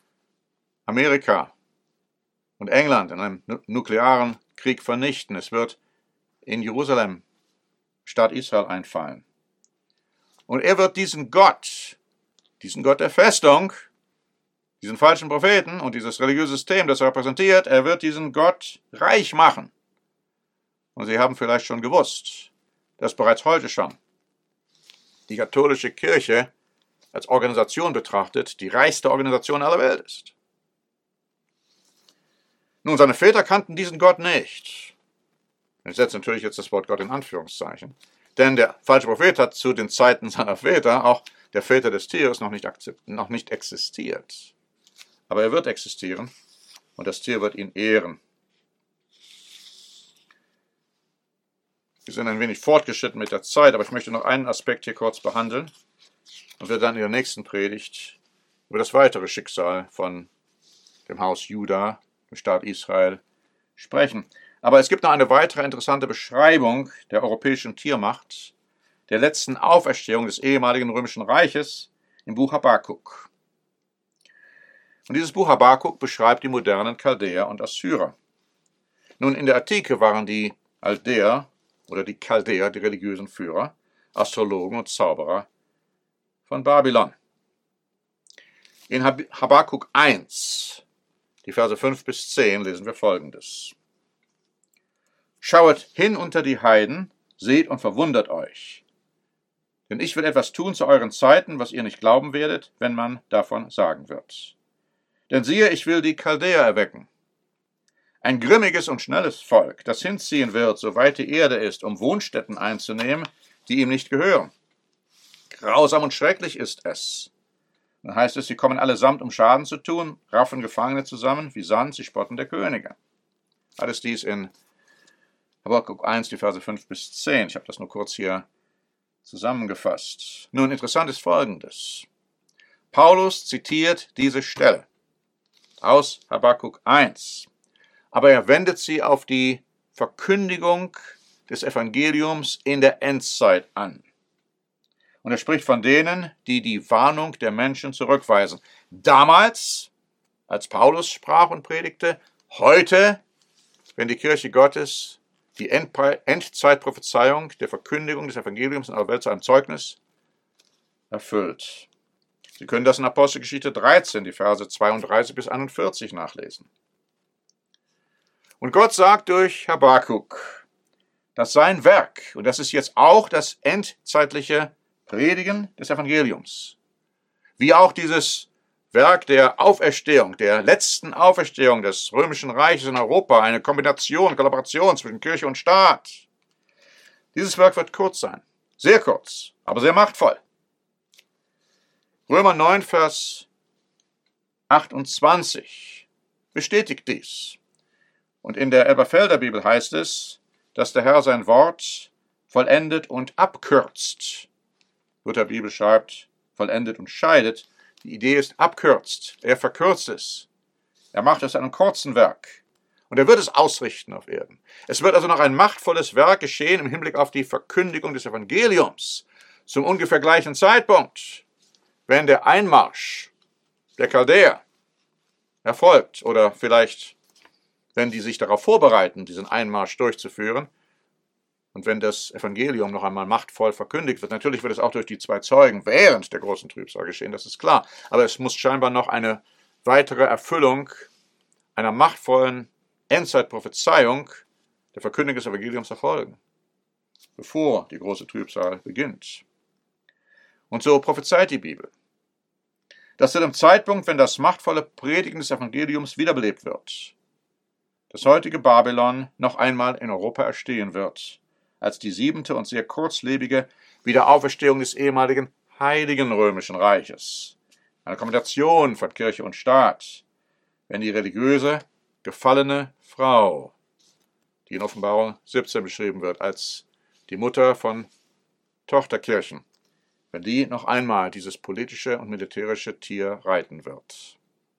Amerika und England in einem nuklearen Krieg vernichten. Es wird in Jerusalem, Stadt Israel, einfallen. Und er wird diesen Gott der Festung, diesen falschen Propheten und dieses religiöse System, das er repräsentiert, er wird diesen Gott reich machen. Und Sie haben vielleicht schon gewusst, dass bereits heute schon die katholische Kirche als Organisation betrachtet die reichste Organisation aller Welt ist. Nun, seine Väter kannten diesen Gott nicht. Ich setze natürlich jetzt das Wort Gott in Anführungszeichen. Denn der falsche Prophet hat zu den Zeiten seiner Väter, auch der Väter des Tieres, noch nicht existiert. Aber er wird existieren und das Tier wird ihn ehren. Wir sind ein wenig fortgeschritten mit der Zeit, aber ich möchte noch einen Aspekt hier kurz behandeln und wir dann in der nächsten Predigt über das weitere Schicksal von dem Haus Juda, dem Staat Israel, sprechen. Aber es gibt noch eine weitere interessante Beschreibung der europäischen Tiermacht, der letzten Auferstehung des ehemaligen Römischen Reiches im Buch Habakuk. Und dieses Buch Habakuk beschreibt die modernen Chaldäer und Assyrer. Nun, in der Antike waren die Chaldäer die religiösen Führer, Astrologen und Zauberer von Babylon. In Habakuk 1, die Verse 5 bis 10, lesen wir Folgendes. Schauet hin unter die Heiden, seht und verwundert euch. Denn ich will etwas tun zu euren Zeiten, was ihr nicht glauben werdet, wenn man davon sagen wird. Denn siehe, ich will die Chaldäer erwecken. Ein grimmiges und schnelles Volk, das hinziehen wird, soweit die Erde ist, um Wohnstätten einzunehmen, die ihm nicht gehören. Grausam und schrecklich ist es. Dann heißt es, sie kommen allesamt, um Schaden zu tun, raffen Gefangene zusammen, wie Sand, sie spotten der Könige. Alles dies in Habakuk 1, die Verse 5 bis 10. Ich habe das nur kurz hier zusammengefasst. Nun, interessant ist Folgendes. Paulus zitiert diese Stelle aus Habakuk 1, aber er wendet sie auf die Verkündigung des Evangeliums in der Endzeit an. Und er spricht von denen, die die Warnung der Menschen zurückweisen. Damals, als Paulus sprach und predigte, heute, wenn die Kirche Gottes die Endzeitprophezeiung der Verkündigung des Evangeliums in aller Welt zu einem Zeugnis erfüllt. Sie können das in Apostelgeschichte 13, die Verse 32 bis 41 nachlesen. Und Gott sagt durch Habakuk, dass sein Werk, und das ist jetzt auch das endzeitliche Predigen des Evangeliums, wie auch dieses Werk der Auferstehung, der letzten Auferstehung des Römischen Reiches in Europa, eine Kollaboration zwischen Kirche und Staat. Dieses Werk wird kurz sein, sehr kurz, aber sehr machtvoll. Römer 9, Vers 28 bestätigt dies. Und in der Elberfelder Bibel heißt es, dass der Herr sein Wort vollendet und abkürzt. Lutherbibel schreibt, vollendet und scheidet. Die Idee ist abkürzt. Er verkürzt es. Er macht es einem kurzen Werk. Und er wird es ausrichten auf Erden. Es wird also noch ein machtvolles Werk geschehen im Hinblick auf die Verkündigung des Evangeliums zum ungefähr gleichen Zeitpunkt, wenn der Einmarsch der Chaldäer erfolgt oder vielleicht, wenn die sich darauf vorbereiten, diesen Einmarsch durchzuführen und wenn das Evangelium noch einmal machtvoll verkündigt wird. Natürlich wird es auch durch die 2 Zeugen während der großen Trübsal geschehen, das ist klar. Aber es muss scheinbar noch eine weitere Erfüllung einer machtvollen Endzeitprophezeiung der Verkündigung des Evangeliums erfolgen, bevor die große Trübsal beginnt. Und so prophezeit die Bibel, dass zu dem Zeitpunkt, wenn das machtvolle Predigen des Evangeliums wiederbelebt wird, das heutige Babylon noch einmal in Europa erstehen wird, als die 7. und sehr kurzlebige Wiederauferstehung des ehemaligen Heiligen Römischen Reiches. Eine Kombination von Kirche und Staat, wenn die religiöse, gefallene Frau, die in Offenbarung 17 beschrieben wird, als die Mutter von Tochterkirchen, wenn die noch einmal dieses politische und militärische Tier reiten wird.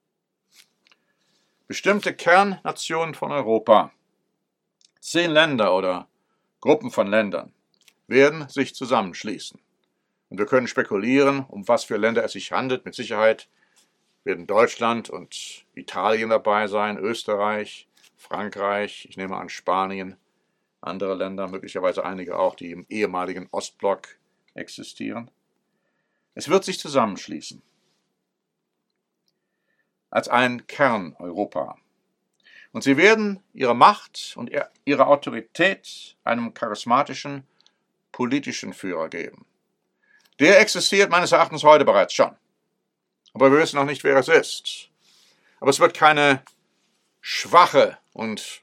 Bestimmte Kernnationen von Europa, 10 Länder oder Gruppen von Ländern, werden sich zusammenschließen. Und wir können spekulieren, um was für Länder es sich handelt. Mit Sicherheit werden Deutschland und Italien dabei sein, Österreich, Frankreich, ich nehme an Spanien, andere Länder, möglicherweise einige auch, die im ehemaligen Ostblock existieren. Es wird sich zusammenschließen als ein Kern-Europa. Und sie werden ihre Macht und ihre Autorität einem charismatischen politischen Führer geben. Der existiert meines Erachtens heute bereits schon. Aber wir wissen noch nicht, wer es ist. Aber es wird keine schwache und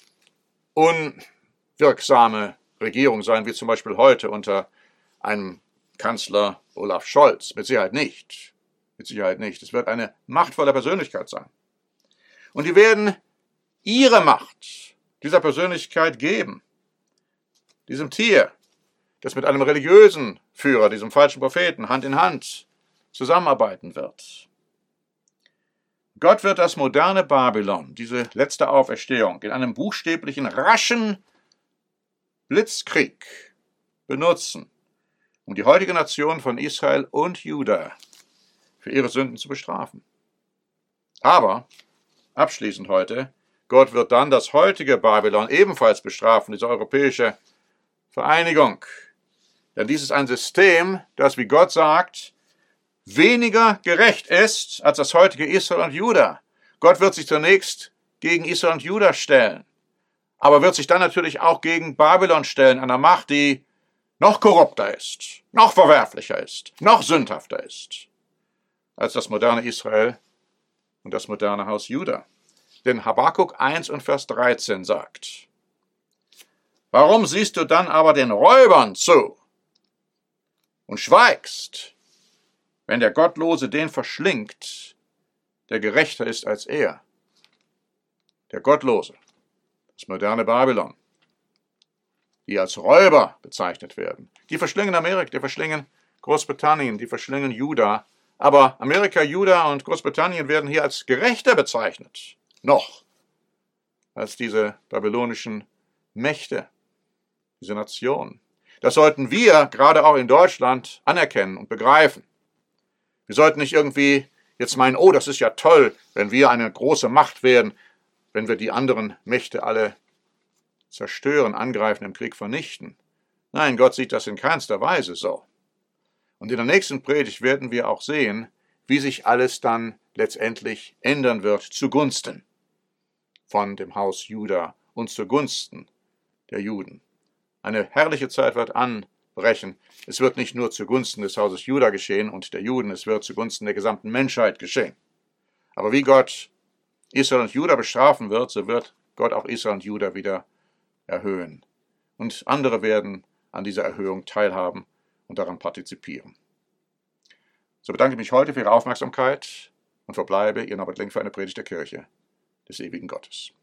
unwirksame Regierung sein, wie zum Beispiel heute unter einem Kanzler Olaf Scholz. Mit Sicherheit nicht. Mit Sicherheit nicht. Es wird eine machtvolle Persönlichkeit sein. Und die werden ihre Macht dieser Persönlichkeit geben. Diesem Tier, das mit einem religiösen Führer, diesem falschen Propheten, Hand in Hand zusammenarbeiten wird. Gott wird das moderne Babylon, diese letzte Auferstehung, in einem buchstäblichen, raschen Blitzkrieg benutzen, um die heutige Nation von Israel und Juda für ihre Sünden zu bestrafen. Aber, abschließend heute, Gott wird dann das heutige Babylon ebenfalls bestrafen, diese europäische Vereinigung. Denn dies ist ein System, das, wie Gott sagt, weniger gerecht ist als das heutige Israel und Juda. Gott wird sich zunächst gegen Israel und Juda stellen, aber wird sich dann natürlich auch gegen Babylon stellen, einer Macht, die noch korrupter ist, noch verwerflicher ist, noch sündhafter ist als das moderne Israel und das moderne Haus Juda. Denn Habakuk 1 und Vers 13 sagt: Warum siehst du dann aber den Räubern zu und schweigst, wenn der Gottlose den verschlingt, der gerechter ist als er? Der Gottlose, das moderne Babylon, die als Räuber bezeichnet werden. Die verschlingen Amerika, die verschlingen Großbritannien, die verschlingen Juda. Aber Amerika, Juda und Großbritannien werden hier als gerechter bezeichnet. Noch als diese babylonischen Mächte, diese Nation. Das sollten wir, gerade auch in Deutschland, anerkennen und begreifen. Wir sollten nicht irgendwie jetzt meinen, oh, das ist ja toll, wenn wir eine große Macht werden, wenn wir die anderen Mächte alle zerstören, angreifen, im Krieg vernichten. Nein, Gott sieht das in keinster Weise so. Und in der nächsten Predigt werden wir auch sehen, wie sich alles dann letztendlich ändern wird zugunsten von dem Haus Juda und zugunsten der Juden. Eine herrliche Zeit wird anbrechen. Es wird nicht nur zugunsten des Hauses Juda geschehen und der Juden, es wird zugunsten der gesamten Menschheit geschehen. Aber wie Gott Israel und Juda bestrafen wird, so wird Gott auch Israel und Juda wieder erhöhen. Und andere werden an dieser Erhöhung teilhaben und daran partizipieren. So bedanke ich mich heute für Ihre Aufmerksamkeit und verbleibe Ihr Norbert Link für eine Predigt der Kirche des ewigen Gottes.